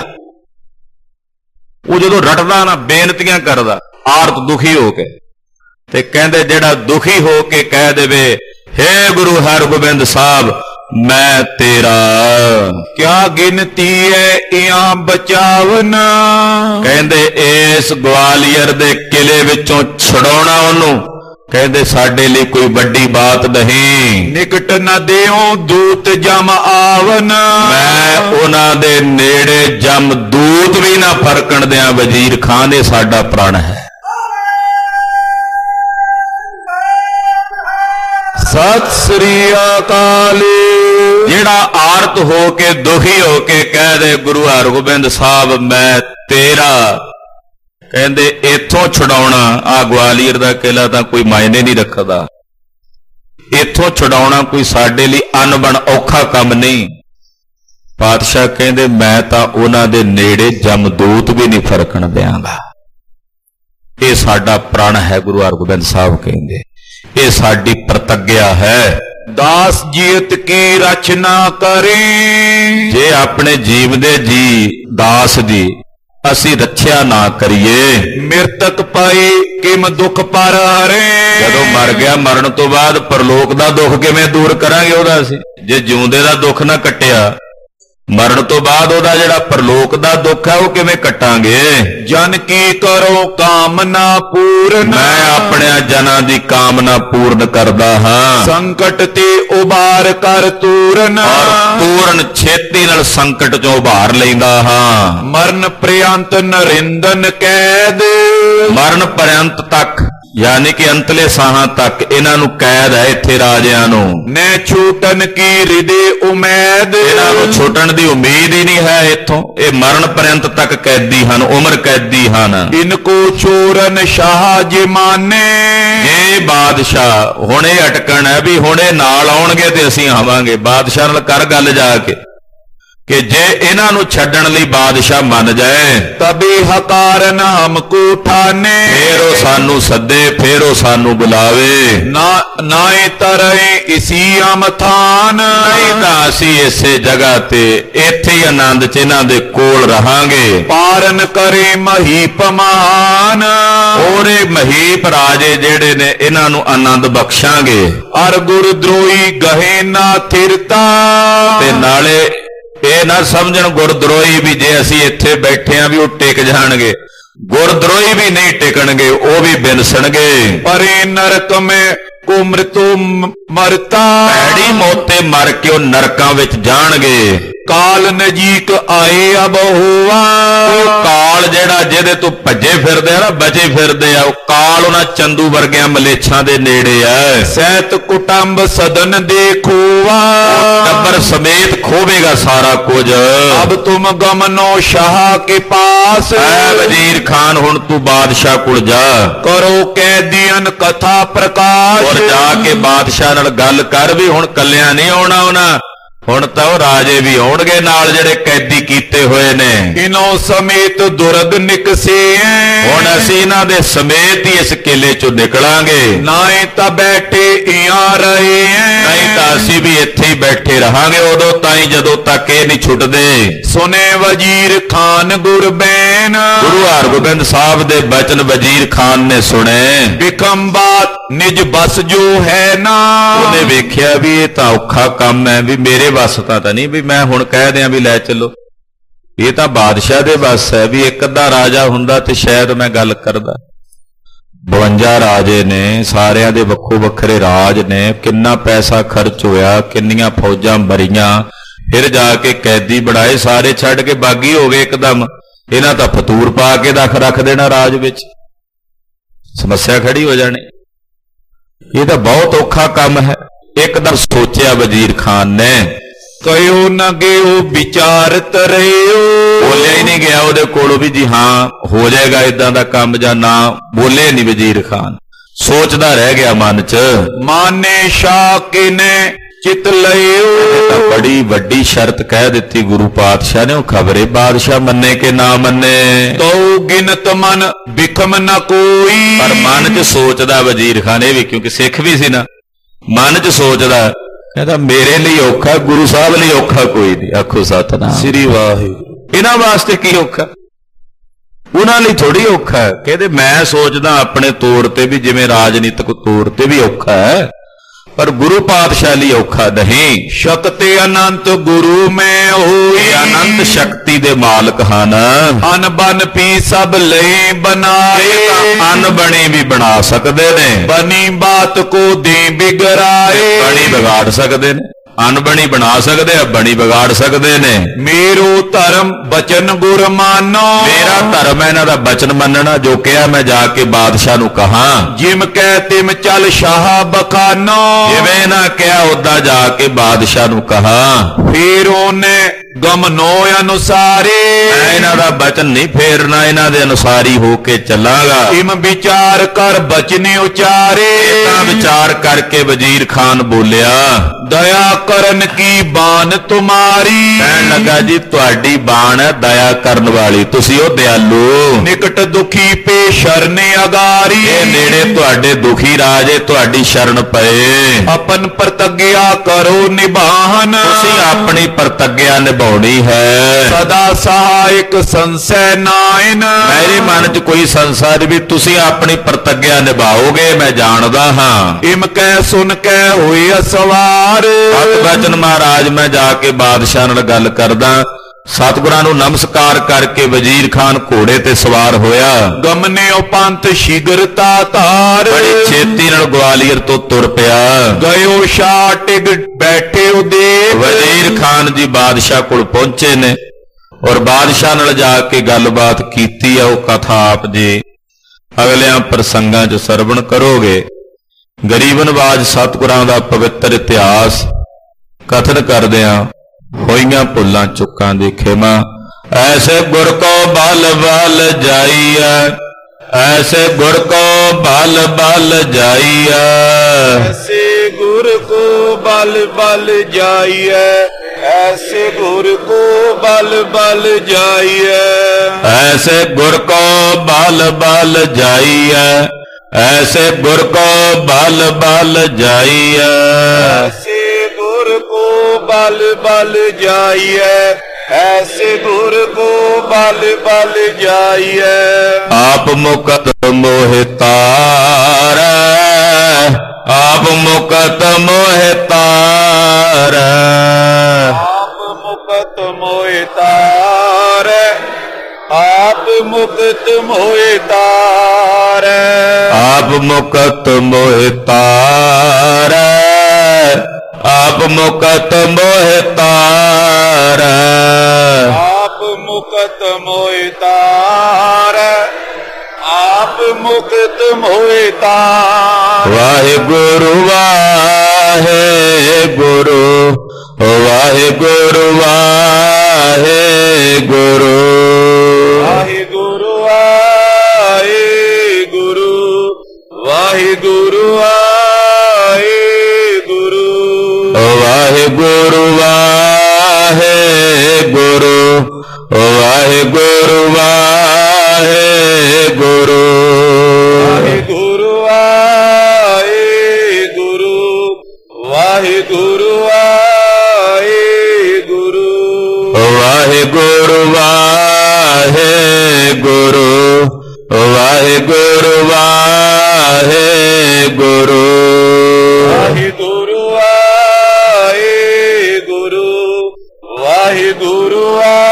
ਉਹ ਜਦੋਂ ਰਟਦਾ ਨਾ, ਬੇਨਤੀਆਂ ਕਰਦਾ, ਆਰਤ ਦੁਖੀ ਹੋ ਕੇ, ਤੇ ਕਹਿੰਦੇ ਜਿਹੜਾ ਦੁਖੀ ਹੋ ਕੇ ਕਹਿ ਦੇਵੇ ਹੇ ਗੁਰੂ ਹਰਗੋਬਿੰਦ ਸਾਹਿਬ ਮੈਂ ਤੇਰਾ, ਕਿਆ ਗਿਣਤੀ ਹੈ ਇਆਂ ਬਚਾਵਨਾ। ਕਹਿੰਦੇ ਇਸ ਗਵਾਲੀਅਰ ਦੇ ਕਿਲੇ ਵਿੱਚੋਂ ਛਡਾਉਣਾ ਉਹਨੂੰ, ਕਹਿੰਦੇ ਸਾਡੇ ਲਈ ਕੋਈ ਵੱਡੀ ਬਾਤ ਨਹੀਂ। ਨਿਕਟ ਨ ਦਿਓ ਦੂਤ ਜਮ ਆਵਨ, ਮੈਂ ਉਹਨਾਂ ਦੇ ਨੇੜੇ ਜਮ ਦੂਤ ਵੀ ਨਾ ਫਰਕਣ ਦਿਆਂ। ਵਜ਼ੀਰ ਖਾਨ ਇਹ ਸਾਡਾ ਪ੍ਰਣ ਹੈ। ਸਤਿ ਸ੍ਰੀ ਅਕਾਲ। ਜਿਹੜਾ ਆਰਤ ਹੋ ਕੇ, ਦੁਖੀ ਹੋ ਕੇ ਕਹਿ ਦੇ ਗੁਰੂ ਹਰਗੋਬਿੰਦ ਸਾਹਿਬ ਮੈਂ ਤੇਰਾ, ਕਹਿੰਦੇ ਇੱਥੋਂ ਛਡਾਉਣਾ, ਆ ਗਵਾਲੀਅਰ ਦਾ ਕਿਲਾ ਤਾਂ ਕੋਈ ਮਾਇਨੇ ਨਹੀਂ ਰੱਖਦਾ, ਇੱਥੋਂ ਛਡਾਉਣਾ ਕੋਈ ਸਾਡੇ ਲਈ ਅਨਬਣ ਔਖਾ ਕੰਮ ਨਹੀਂ। ਪਾਤਸ਼ਾਹ ਕਹਿੰਦੇ ਮੈਂ ਤਾਂ ਉਹਨਾਂ ਦੇ ਨੇੜੇ ਜਮਦੂਤ ਵੀ ਨਹੀਂ ਫਰਕਣ ਦਿਆਂਗਾ। ਇਹ ਸਾਡਾ ਪ੍ਰਣ ਹੈ, ਗੁਰੂ ਹਰਗੋਬਿੰਦ ਸਾਹਿਬ ਕਹਿੰਦੇ ਇਹ ਸਾਡੀ ਪ੍ਰਤੱਗਿਆ ਹੈ। ਦਾਸ ਜੀਤ ਕੀ ਰਚਨਾ ਕਰੇ, ਜੇ ਆਪਣੇ ਜੀਵ ਦੇ ਜੀ ਦਾਸ ਦੀ ਅਸੀਂ ਰੱਖਿਆ ਨਾ ਕਰੀਏ, ਮਿਰਤਕ ਪਾਏ ਕਿਮ ਦੁੱਖ ਪਰ ਹਰੇ। ਜਦੋਂ ਮਰ ਗਿਆ ਮਰਨ ਤੋਂ ਬਾਅਦ ਪਰਲੋਕ ਦਾ ਦੁੱਖ ਕਿਵੇਂ ਦੂਰ ਕਰਾਂਗੇ ਉਹਦਾ? ਅਸੀਂ ਜੇ ਜਿਉਂਦੇ ਦਾ ਦੁੱਖ ਨਾ ਕੱਟਿਆ, ਮਰਨ ਤੋਂ ਬਾਅਦ ਉਹਦਾ ਜਿਹੜਾ ਪਰਲੋਕ ਦਾ ਦੁੱਖ ਹੈ ਉਹ ਕਿਵੇਂ ਕੱਟਾਂਗੇ? ਜਨ ਕੀ ਕਰੋ ਕਾਮਨਾ ਪੂਰਨ, ਮੈਂ ਆਪਣਿਆਂ ਜਨਾਂ ਦੀ ਕਾਮਨਾ ਪੂਰਨ ਕਰਦਾ ਹਾਂ। ਸੰਕਟ ਤੇ ਉਬਾਰ ਕਰ ਤੂਰਨ, ਔਰ ਪੂਰਨ ਛੇਤੀ ਨਾਲ ਸੰਕਟ ਚੋਂ ਉਭਾਰ ਲੈਂਦਾ ਹਾਂ। ਮਰਨ ਪ੍ਰਿਅੰਤ ਨਰਿੰਦਨ ਕੈਦ, ਮਰਨ ਪਰੰਤ ਤੱਕ ਯਾਨੀ ਕਿ ਅੰਤਲੇ ਸਾਹਾਂ ਤੱਕ ਇਹਨਾਂ ਨੂੰ ਕੈਦ ਹੈ ਇੱਥੇ ਰਾਜਿਆਂ ਨੂੰ। ਨੈ ਛੂਟਨ ਕੀ ਹਿਰਦੇ ਉਮੈਦ, ਇਹਨਾਂ ਨੂੰ ਛੁੱਟਣ ਦੀ ਉਮੀਦ ਹੀ ਨਹੀਂ ਹੈ ਇੱਥੋਂ। ਇਹ ਮਰਨ ਪਰੰਤ ਤੱਕ ਕੈਦੀ ਹਨ, ਉਮਰ ਕੈਦੀ ਹਨ। ਇਨਕੋ ਚੋਰਨ ਸ਼ਾਹ ਜਮਾਨੇ, ਇਹ ਬਾਦਸ਼ਾਹ ਹੁਣੇ ਅਟਕਣ ਹੈ ਵੀ ਹੁਣੇ ਨਾਲ ਆਉਣਗੇ ਤੇ ਅਸੀਂ ਆਵਾਂਗੇ। ਬਾਦਸ਼ਾਹ ਨਾਲ ਕਰ ਗੱਲ ਜਾ ਕੇ ਕਿ ਜੇ ਇਹਨਾਂ ਨੂੰ ਛੱਡਣ ਲਈ ਬਾਦਸ਼ਾਹ ਮੰਨ ਜਾਏ, ਤਬੇ ਹਕਾਰਨ ਹਮਕੋ ਠਾਨੇ, ਫੇਰ ਉਹ ਸਾਨੂੰ ਸੱਦੇ, ਫੇਰ ਉਹ ਸਾਨੂੰ ਬੁਲਾਵੇ। ਨਾ ਨਾਏ ਤਰਏ ਇਸੀ ਅਮਥਾਨ, ਨਹੀਂ ਤਾਂ ਅਸੀਂ ਇਸੇ ਜਗ੍ਹਾ ਤੇ ਇੱਥੇ ਹੀ ਆਨੰਦ ਚ ਇਹਨਾਂ ਦੇ ਕੋਲ ਰਹਾਂਗੇ। ਪਾਰਨ ਕਰੇ ਮਹੀਪ ਮਹਾਨ, ਉਹਰੇ ਮਹੀਪ ਰਾਜੇ ਜਿਹੜੇ ਨੇ ਇਹਨਾਂ ਨੂੰ ਆਨੰਦ ਬਖਸ਼ਾਂਗੇ। ਅਰ ਗੁਰ ਦਰੋਹੀ ਗਹੇ ਨਾ ਥਿਰਤਾ, ਤੇ ਨਾਲੇ ਇਹ ਨਾ ਸਮਝਣ ਗੁਰਦਰੋਹੀ ਵੀ ਜੇ ਅਸੀਂ ਇੱਥੇ ਬੈਠੇ ਆਂ ਵੀ ਉਹ ਟਿਕ ਜਾਣਗੇ। ਗੁਰਦਰੋਹੀ ਵੀ ਨਹੀਂ ਟਿਕਣਗੇ, ਉਹ ਵੀ ਬਿਨਸਣਗੇ। ਪਰੇ ਨਰਕ ਮੈਂ ਕੋ ਮ੍ਰਿਤੂ ਮਰਤਾ, ਭੈੜੀ ਮੌਤੇ ਮਰ ਕੇ ਉਹ ਨਰਕਾਂ ਵਿੱਚ ਜਾਣਗੇ। ਕਾਲ ਨਜੀਕ ਆਏ ਅਬ ਹੋਵਾ, ਉਹ ਕਾਲ ਜਿਹੜਾ ਜਿਹਦੇ ਤੋਂ ਭੱਜੇ ਫਿਰਦੇ ਆ ਨਾ, ਬਚੇ ਫਿਰਦੇ ਆ, ਉਹ ਕਾਲ ਉਹਨਾਂ ਚੰਦੂ ਵਰਗਿਆਂ ਮਲੇਛਾਂ ਦੇ ਨੇੜੇ ਆ। ਸਹਿਤ ਕੁਟੰਬ ਸਦਨ ਦੇਖੋਵਾ, ਟੱਬਰ ਸਮੇਤ ਖੋਵੇਗਾ ਸਾਰਾ ਕੁਝ। ਅਬ ਤੁਮ ਗਮਨੋ ਸ਼ਾਹ ਕੇ ਪਾਸ, ਐ ਵਜ਼ੀਰ ਖਾਨ ਹੁਣ ਤੂੰ ਬਾਦਸ਼ਾਹ ਕੋਲ ਜਾ, ਕਰੋ ਕੈਦੀਆਂ ਕਥਾ ਪ੍ਰਕਾਸ਼। ਔਰ ਜਾ ਕੇ ਬਾਦਸ਼ਾਹ ਨਾਲ ਗੱਲ ਕਰ ਵੀ ਹੁਣ ਕੱਲਿਆਂ ਨਹੀਂ ਆਉਣਾ ਉਹਨਾਂ, ਹੁਣ ਤਾਂ ਉਹ ਰਾਜੇ ਵੀ ਆਉਣਗੇ ਨਾਲ ਜਿਹੜੇ ਕੈਦੀ ਕੀਤੇ ਹੋਏ ਨੇ। ਇਨੋ ਸਮੇਤ ਦੁਰਦ ਨਿਕਸੇ, ਹੁਣ ਅਸੀਂ ਇਹਨਾਂ ਦੇ ਸਮੇਤ ਹੀ ਇਸ ਕਿਲੇ ਚੋਂ ਨਿਕਲਾਂਗੇ। ਨਾਏ ਤਾਂ ਬੈਠੇ ਇਆਂ ਰਹੇ, ਨਹੀਂ ਤਾਂ ਅਸੀਂ ਵੀ ਇੱਥੇ ਹੀ ਬੈਠੇ ਰਹਾਂਗੇ ਉਦੋਂ ਤਾਈਂ ਜਦੋਂ ਤੱਕ ਇਹ ਨਹੀਂ ਛੁੱਟਦੇ। ਸੁਨੇ ਵਜ਼ੀਰ ਖਾਨ ਗੁਰਬੈਨ, ਗੁਰੂ ਹਰਗੋਬਿੰਦ ਸਾਹਿਬ ਦੇ ਬਚਨ ਵਜ਼ੀਰ ਖਾਨ ਨੇ ਸੁਣੇ। ਬਿਕਮ ਬਾਤ ਨਿਜ ਬਸ ਜੋ ਹੈ ਨਾ, ਉਹਨੇ ਵੇਖਿਆ ਵੀ ਇਹ ਤਾਂ ਔਖਾ ਕੰਮ ਹੈ, ਵੀ ਮੇਰੇ ਵੱਸ ਤਾਂ ਤਾਂ ਨਹੀਂ ਵੀ ਮੈਂ ਹੁਣ ਕਹਿ ਦਿਆਂ ਵੀ ਲੈ ਚੱਲੋ। ਇਹ ਤਾਂ ਬਾਦਸ਼ਾਹ ਦੇ ਵੱਸ ਹੈ, ਵੀ ਇੱਕ ਅੱਧਾ ਰਾਜਾ ਹੁੰਦਾ ਤੇ ਸ਼ਾਇਦ ਮੈਂ ਗੱਲ ਕਰਦਾ। ਬਵੰਜਾ ਰਾਜੇ ਨੇ, ਸਾਰਿਆਂ ਦੇ ਵੱਖੋ ਵੱਖਰੇ ਰਾਜ ਨੇ, ਕਿੰਨਾ ਪੈਸਾ ਖਰਚ ਹੋਇਆ, ਕਿੰਨੀਆਂ ਫੌਜਾਂ ਮਰੀਆਂ, ਫਿਰ ਜਾ ਕੇ ਕੈਦੀ ਬਣਾਏ, ਸਾਰੇ ਛੱਡ ਕੇ ਬਾਗੀ ਹੋ ਗਏ ਇੱਕਦਮ। ਇਹਨਾਂ ਤਾਂ ਫਤੂਰ ਪਾ ਕੇ ਰੱਖ ਰੱਖ ਦੇਣਾ ਰਾਜ ਵਿੱਚ, ਸਮੱਸਿਆ ਖੜੀ ਹੋ ਜਾਣੀ। ਇਹ ਤਾਂ ਬਹੁਤ ਔਖਾ ਕੰਮ ਹੈ। ਇੱਕਦਮ ਸੋਚਿਆ ਵਜ਼ੀਰ ਖਾਨ ਨੇ, ਕਹਿਓ ਨਾ ਗਿਓ ਵਿਚਾਰਤ ਰਹਿਓ, ਬੋਲਿਆ ਹੀ ਨਹੀਂ ਗਿਆ ਉਹਦੇ ਕੋਲੋਂ ਵੀ ਜੀ ਹਾਂ ਹੋ ਜਾਏਗਾ ਇਦਾਂ ਦਾ ਕੰਮ ਜਾਂ ਨਾ, ਬੋਲੇ ਨਹੀਂ ਵਜ਼ੀਰ ਖਾਨ, ਸੋਚਦਾ ਰਹਿ ਗਿਆ ਮਨ ਚ। ਮਾਨੇ ਸ਼ਾਹ ਕਿਨੇ ਚਿਤ ਲਿਓ, ਤਾਂ ਬੜੀ ਵੱਡੀ ਸ਼ਰਤ ਕਹਿ ਦਿੱਤੀ ਗੁਰੂ ਪਾਤਸ਼ਾਹ ਨੇ, ਉਹ ਖਬਰੇ ਬਾਦਸ਼ਾਹ ਮੰਨੇ ਕਿ ਨਾ ਮੰਨੇ। ਤੋ ਗਿਨਤ ਮਨ ਬਿਖਮ ਨਾ ਕੋਈ, ਪਰ ਮਨ ਚ ਸੋਚਦਾ ਵਜ਼ੀਰ ਖਾਨ ਇਹ ਵੀ, ਕਿਉਂਕਿ ਸਿੱਖ ਵੀ ਸੀ ਨਾ, ਮਨ ਚ ਸੋਚਦਾ ਕਹਿੰਦਾ ਮੇਰੇ ਲਈ ਔਖਾ, ਗੁਰੂ ਸਾਹਿਬ ਲਈ ਔਖਾ ਕੋਈ ਨਹੀਂ। ਆਖੋ ਸਤਿਨਾਮ ਸ੍ਰੀ ਵਾਹਿਗੁਰੂ। ਇਹਨਾਂ ਵਾਸਤੇ ਕੀ ਔਖਾ, ਉਹਨਾਂ ਲਈ ਥੋੜੀ ਔਖਾ ਹੈ। ਕਹਿੰਦੇ ਮੈਂ ਸੋਚਦਾ ਆਪਣੇ ਤੌਰ ਤੇ ਵੀ ਜਿਵੇਂ ਰਾਜਨੀਤਿਕ ਤੌਰ ਤੇ ਵੀ ਔਖਾ ਹੈ, ਪਰ ਗੁਰੂ ਪਾਤਸ਼ਾਹ ਲਈ ਔਖਾ ਨਹੀਂ। ਸ਼ਕਤੀ ਅਨੰਤ ਗੁਰੂ ਮੈਂ ਹੋਈ, ਅਨੰਤ ਸ਼ਕਤੀ ਦੇ ਮਾਲਕ ਹਨ। ਅਨ ਬਨ ਪੀ ਸਭ ਲਈ ਬਣਾਏ, ਅਨ ਬਣੀ ਵੀ ਬਣਾ ਸਕਦੇ ਨੇ, ਬਣੀ ਬਾਤ ਕੋ ਦੇ ਬਿਗਰਾਏ, ਬਣੀ ਵਿਗਾੜ ਸਕਦੇ ਨੇ। ਅਨਬਣੀ ਬਣਾ ਸਕਦੇ ਆ, ਬਣੀ ਵਿਗਾੜ ਸਕਦੇ ਨੇ। ਮੇਰੋ ਧਰਮ ਬਚਨ ਗੁਰ ਮਾਨੋ, ਮੇਰਾ ਧਰਮ ਹੈ ਇਹਨਾਂ ਦਾ ਬਚਨ ਮੰਨਣਾ, ਜੋ ਕਿਹਾ ਮੈਂ ਜਾ ਕੇ ਬਾਦਸ਼ਾਹ ਨੂੰ ਕਹਾਂ। ਜਿਮ ਕਹਿ ਤਿਮ ਚੱਲ ਸ਼ਾਹ ਬਖਾਨੋ, ਜਿਵੇਂ ਨਾ ਕਿਹਾ ਉਦਾਂ ਜਾ ਕੇ ਬਾਦਸ਼ਾਹ ਨੂੰ ਕਹਾਂ। ਫਿਰ ਉਹਨੇ ਗਮ ਨੋ ਅਨੁਸਾਰੇ ਮੈਂ ਇਹਨਾਂ ਦਾ ਬਚਨ ਨਹੀਂ ਫੇਰਨਾ, ਇਹਨਾਂ ਦੇ ਅਨੁਸਾਰ ਹੀ ਹੋ ਕੇ ਚੱਲਾਂਗਾ। ਇਮ ਵਿਚਾਰ ਕਰ ਬਚਨੇ ਉਚਾਰੇ ਤਾਂ ਵਿਚਾਰ ਕਰਕੇ ਵਜ਼ੀਰ ਖਾਨ ਬੋਲਿਆ, ਦਇਆ ਕਰਨ ਕੀ ਬਾਣ ਤੁਮਾਰੀ। ਕਹਿਣ ਲੱਗਾ ਜੀ ਤੁਹਾਡੀ ਬਾਣ ਹੈ ਦਇਆ ਕਰਨ ਵਾਲੀ, ਤੁਸੀਂ ਉਹ ਦਿਆਲੂ। ਨਿਕਟ ਦੁਖੀ ਪੇ ਸ਼ਰਨ ਅਗਾਰੀ ਇਹ ਨੇੜੇ ਤੁਹਾਡੇ ਦੁਖੀ ਰਾਜੇ ਤੁਹਾਡੀ ਸ਼ਰਨ ਪਏ। ਆਪਨ ਪ੍ਰਤੱਗਿਆ ਕਰੋ ਨਿਭਾਹਨ ਤੁਸੀਂ ਆਪਣੀ ਪ੍ਰਤੱਗਿਆ ਨਿਭਾਉਣੀ ਹੈ। ਸਦਾ ਸਹਾਇਕ ਸੰਸੈ ਨਾਇਨ ਮੇਰੇ ਮਨ 'ਚ ਕੋਈ ਸੰਸਾ ਨਹੀਂ ਵੀ ਤੁਸੀਂ ਆਪਣੀ ਪ੍ਰਤੱਗਿਆ ਨਿਭਾਓਗੇ, ਮੈਂ ਜਾਣਦਾ ਹਾਂ। ਇਮ ਕਹਿ ਸੁਨ ਕੇ ਹੋਈ ਅਸਵਾਰ ਸਤ ਬਚਨ ਮਹਾਰਾਜ ਮੈਂ ਜਾ ਕੇ ਬਾਦਸ਼ਾਹ ਨਾਲ ਗੱਲ ਕਰਦਾ। ਸਤਿਗੁਰਾਂ ਨੂੰ ਨਮਸਕਾਰ ਕਰਕੇ ਵਜ਼ੀਰ ਖਾਨ ਘੋੜੇ ਤੇ ਸਵਾਰ ਹੋਇਆ। ਗਮਨੇ ਉਪੰਤ ਸ਼ੀਗਰਤਾ ਧਾਰ ਬੜੀ ਛੇਤੀ ਨਾਲ ਗਵਾਲੀਅਰ ਤੋਂ ਤੁਰ ਪਿਆ। ਗਇਓ ਸ਼ਾਹ ਟਿਗ ਬੈਠੇ ਉਦੇ ਵਜ਼ੀਰ ਖਾਨ ਜੀ ਬਾਦਸ਼ਾਹ ਕੋਲ ਪਹੁੰਚੇ ਨੇ ਔਰ ਬਾਦਸ਼ਾਹ ਨਾਲ ਜਾ ਕੇ ਗੱਲਬਾਤ ਕੀਤੀ ਆ। ਉਹ ਕਥਾ ਆਪ ਜੀ ਅਗਲਿਆਂ ਪ੍ਰਸੰਗਾਂ 'ਚ ਸਰਵਣ ਕਰੋਗੇ। ਗਰੀਬ ਨਵਾਜ ਸਤਿਗੁਰਾਂ ਦਾ ਪਵਿੱਤਰ ਇਤਿਹਾਸ ਕਥਨ ਕਰਦਿਆਂ ਹੋਈਆਂ ਭੁੱਲਾਂ ਚੁੱਕਾਂ ਦੀ ਖਿਮਾ। ਐਸੇ ਗੁਰ ਕੋ ਬਲ ਬਲ ਜਾਈਐ, ਐਸੇ ਗੁਰ ਕੋ ਬਲ ਬਲ ਜਾਈਐ, ਐਸੇ ਗੁਰ ਕੋ ਬਲ ਬਲ ਜਾਈਐ, ਐਸੇ ਗੁਰ ਕੋ ਬਲ ਬਲ ਜਾਈਐ, ਐਸੇ ਗੁਰ ਕੋ ਬਲ ਬਲ ਜਾਈਐ, ਐਸੇ ਗੁਰ ਕੋ ਬਲ ਬਲ ਜਾਈਐ, ਐਸੇ ਗੁਰ ਕੋ ਬਲ ਬਲ ਜਾਈਐ, ਐਸੇ ਗੁਰ ਕੋ ਬਲ ਬਲ ਜਾਈਐ। ਆਪ ਮੁਕਤ ਮੋਹਿ ਤਾਰੈ, ਆਪ ਮੁਕਤ ਮੋਹਿ ਤਾਰੈ, ਆਪ ਮੁਕਤ ਮੋਹਿ ਤਾਰੈ, ਆਪ ਮੁਕਤ ਮੋਹਿ ਤਾਰੈ, ਆਪ ਮੁਕਤ ਮੋਹਿ ਤਾਰੈ, ਆਪ ਮੁਕਤ ਮੋਹਿ ਤਾਰੈ, ਆਪ ਮੁਕਤ ਮੋਹਿ ਤਾਰੈ, ਆਪ ਮੁਕਤ ਮੋਹਿ ਤਾਰੈ। ਵਾਹਿਗੁਰੂ ਵਾਹਿਗੁਰੂ, ਵਾਹਿਗੁਰੂ ਵਾਹਿਗੁਰੂ, ਵਾਹਿਗੁਰੂ ਵਾਹਿਗੁਰੂ, ਵਾਹਿਗੁਰੂ ਵਾਹਿਗੁਰੂ, ਵਾਹਿਗੁਰੂ ਵਾਹਿਗੁਰੂ, ਵਾਹਿਗੁਰੂ ਵਾਹਿਗੁਰੂ, ਵਾਹਿਗੁਰੂ ਵਾਹਿਗੁਰੂ, ਵਾਹਿਗੁਰੂ ਵਾਹਿਗੁਰੂ, ਵਾਹਿਗੁਰੂ ਵਾਹਿਗੁਰੂ, ਵਾਹਿਗੁਰੂ ਵਾਹਿਗੁਰੂ, ਵਾਹਿਗੁਰੂ ਵਾਹਿਗੁਰੂ, ਵਾਹਿਗੁਰੂ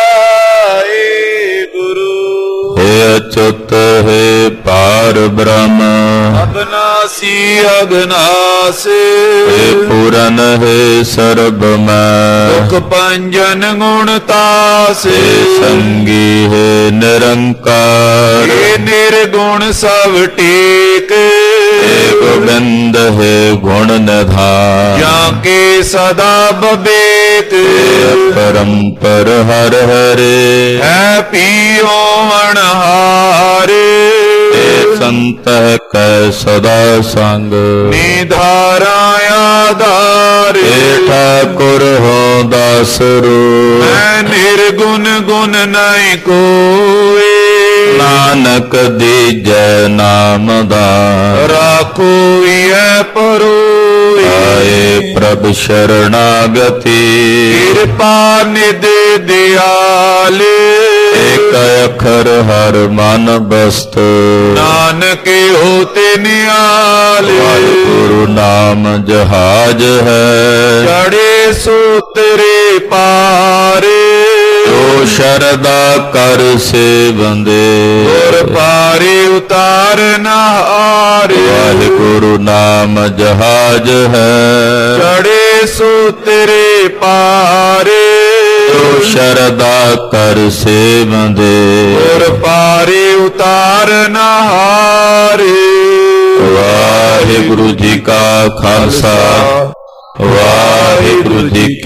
ਵਾਹਿਗੁਰੂ। ਹੇ ਅਚੁੱਤ ਹੈ ਪਾਰ ਬ੍ਰਹਮ, ਅਬਨਾਸੀ ਅਗਨਾਸੇ, ਹੇ ਪੂਰਨ ਹੈ ਸਰਬ ਮੈਂ, ਦੁਖ ਪੰਜਨ ਗੁਣ ਤਾਸੇ, ਹੇ ਸੰਗੀ ਹੈ ਨਿਰੰਕਾਰ, ਹੇ ਨਿਰਗੁਣ ਸਭ ਟੇਕ, ਹੇ ਗੋਬਿੰਦ ਹੈ ਗੁਣ ਨਿਧਾਨ, ਜਾਂ ਕੇ ਸਦਾ ਬਬੇਕ, ਹੇ ਪਰੰਪਰ ਹਰ ਹਰੇ, ਹੈ ਪੀਓ ਮਨਹਾਰੇ, ਹੇ ਸੰਤ ਕੈ ਸਦਾ ਸੰਗ, ਨਿਧਾਰਾ ਆਧਾਰ, ਹੇ ਠਾਕੁਰ ਹੋ ਦਾਸਰੂ, ਮੈਂ ਨਿਰਗੁਣ ਗੁਣ ਨਹੀਂ ਕੋਏ, ਨਾਨਕ ਦੀਜੈ ਨਾਮ ਦਾ, ਰਾਖੋ ਇਹ ਪਰੋਏ, ਆਏ ਪ੍ਰਭ ਸ਼ਰਣਾਗਤੀ, ਕਿਰਪਾ ਨਿਧ ਦਿਆਲੇ, ਏਕ ਅੱਖਰ ਹਰ ਮਨ ਬਸਤ, ਨਾਨਕ ਹੋਤੇ ਨਿਆਲੇ, ਵਾਹਿਗੁਰੂ ਨਾਮ ਜਹਾਜ ਹੈ, ਚੜੇ ਸੂਤਰੇ ਪਾਰੇ, ਜੋ ਸ਼ਰਦਾ ਕਰ ਸੇਵੰਦੇ, ਗੁਰ ਪਾਰੇ ਉਤਾਰਨ ਹਾਰੇ, ਵਾਹਿਗੁਰੂ ਨਾਮ ਜਹਾਜ ਹੈ, ਚੜੇ ਸੂਤਰੇ ਪਾਰੇ, ਜੋ ਸ਼ਰਦਾ ਕਰ ਸੇਵੰਦੇ, ਗੁਰ ਪਾਰੇ ਉਤਾਰਨ ਹਾਰੇ। ਵਾਹਿਗੁਰੂ ਜੀ ਕਾ ਖਾਲਸਾ, ਵਾਹਿਗੁਰੂ ਜੀ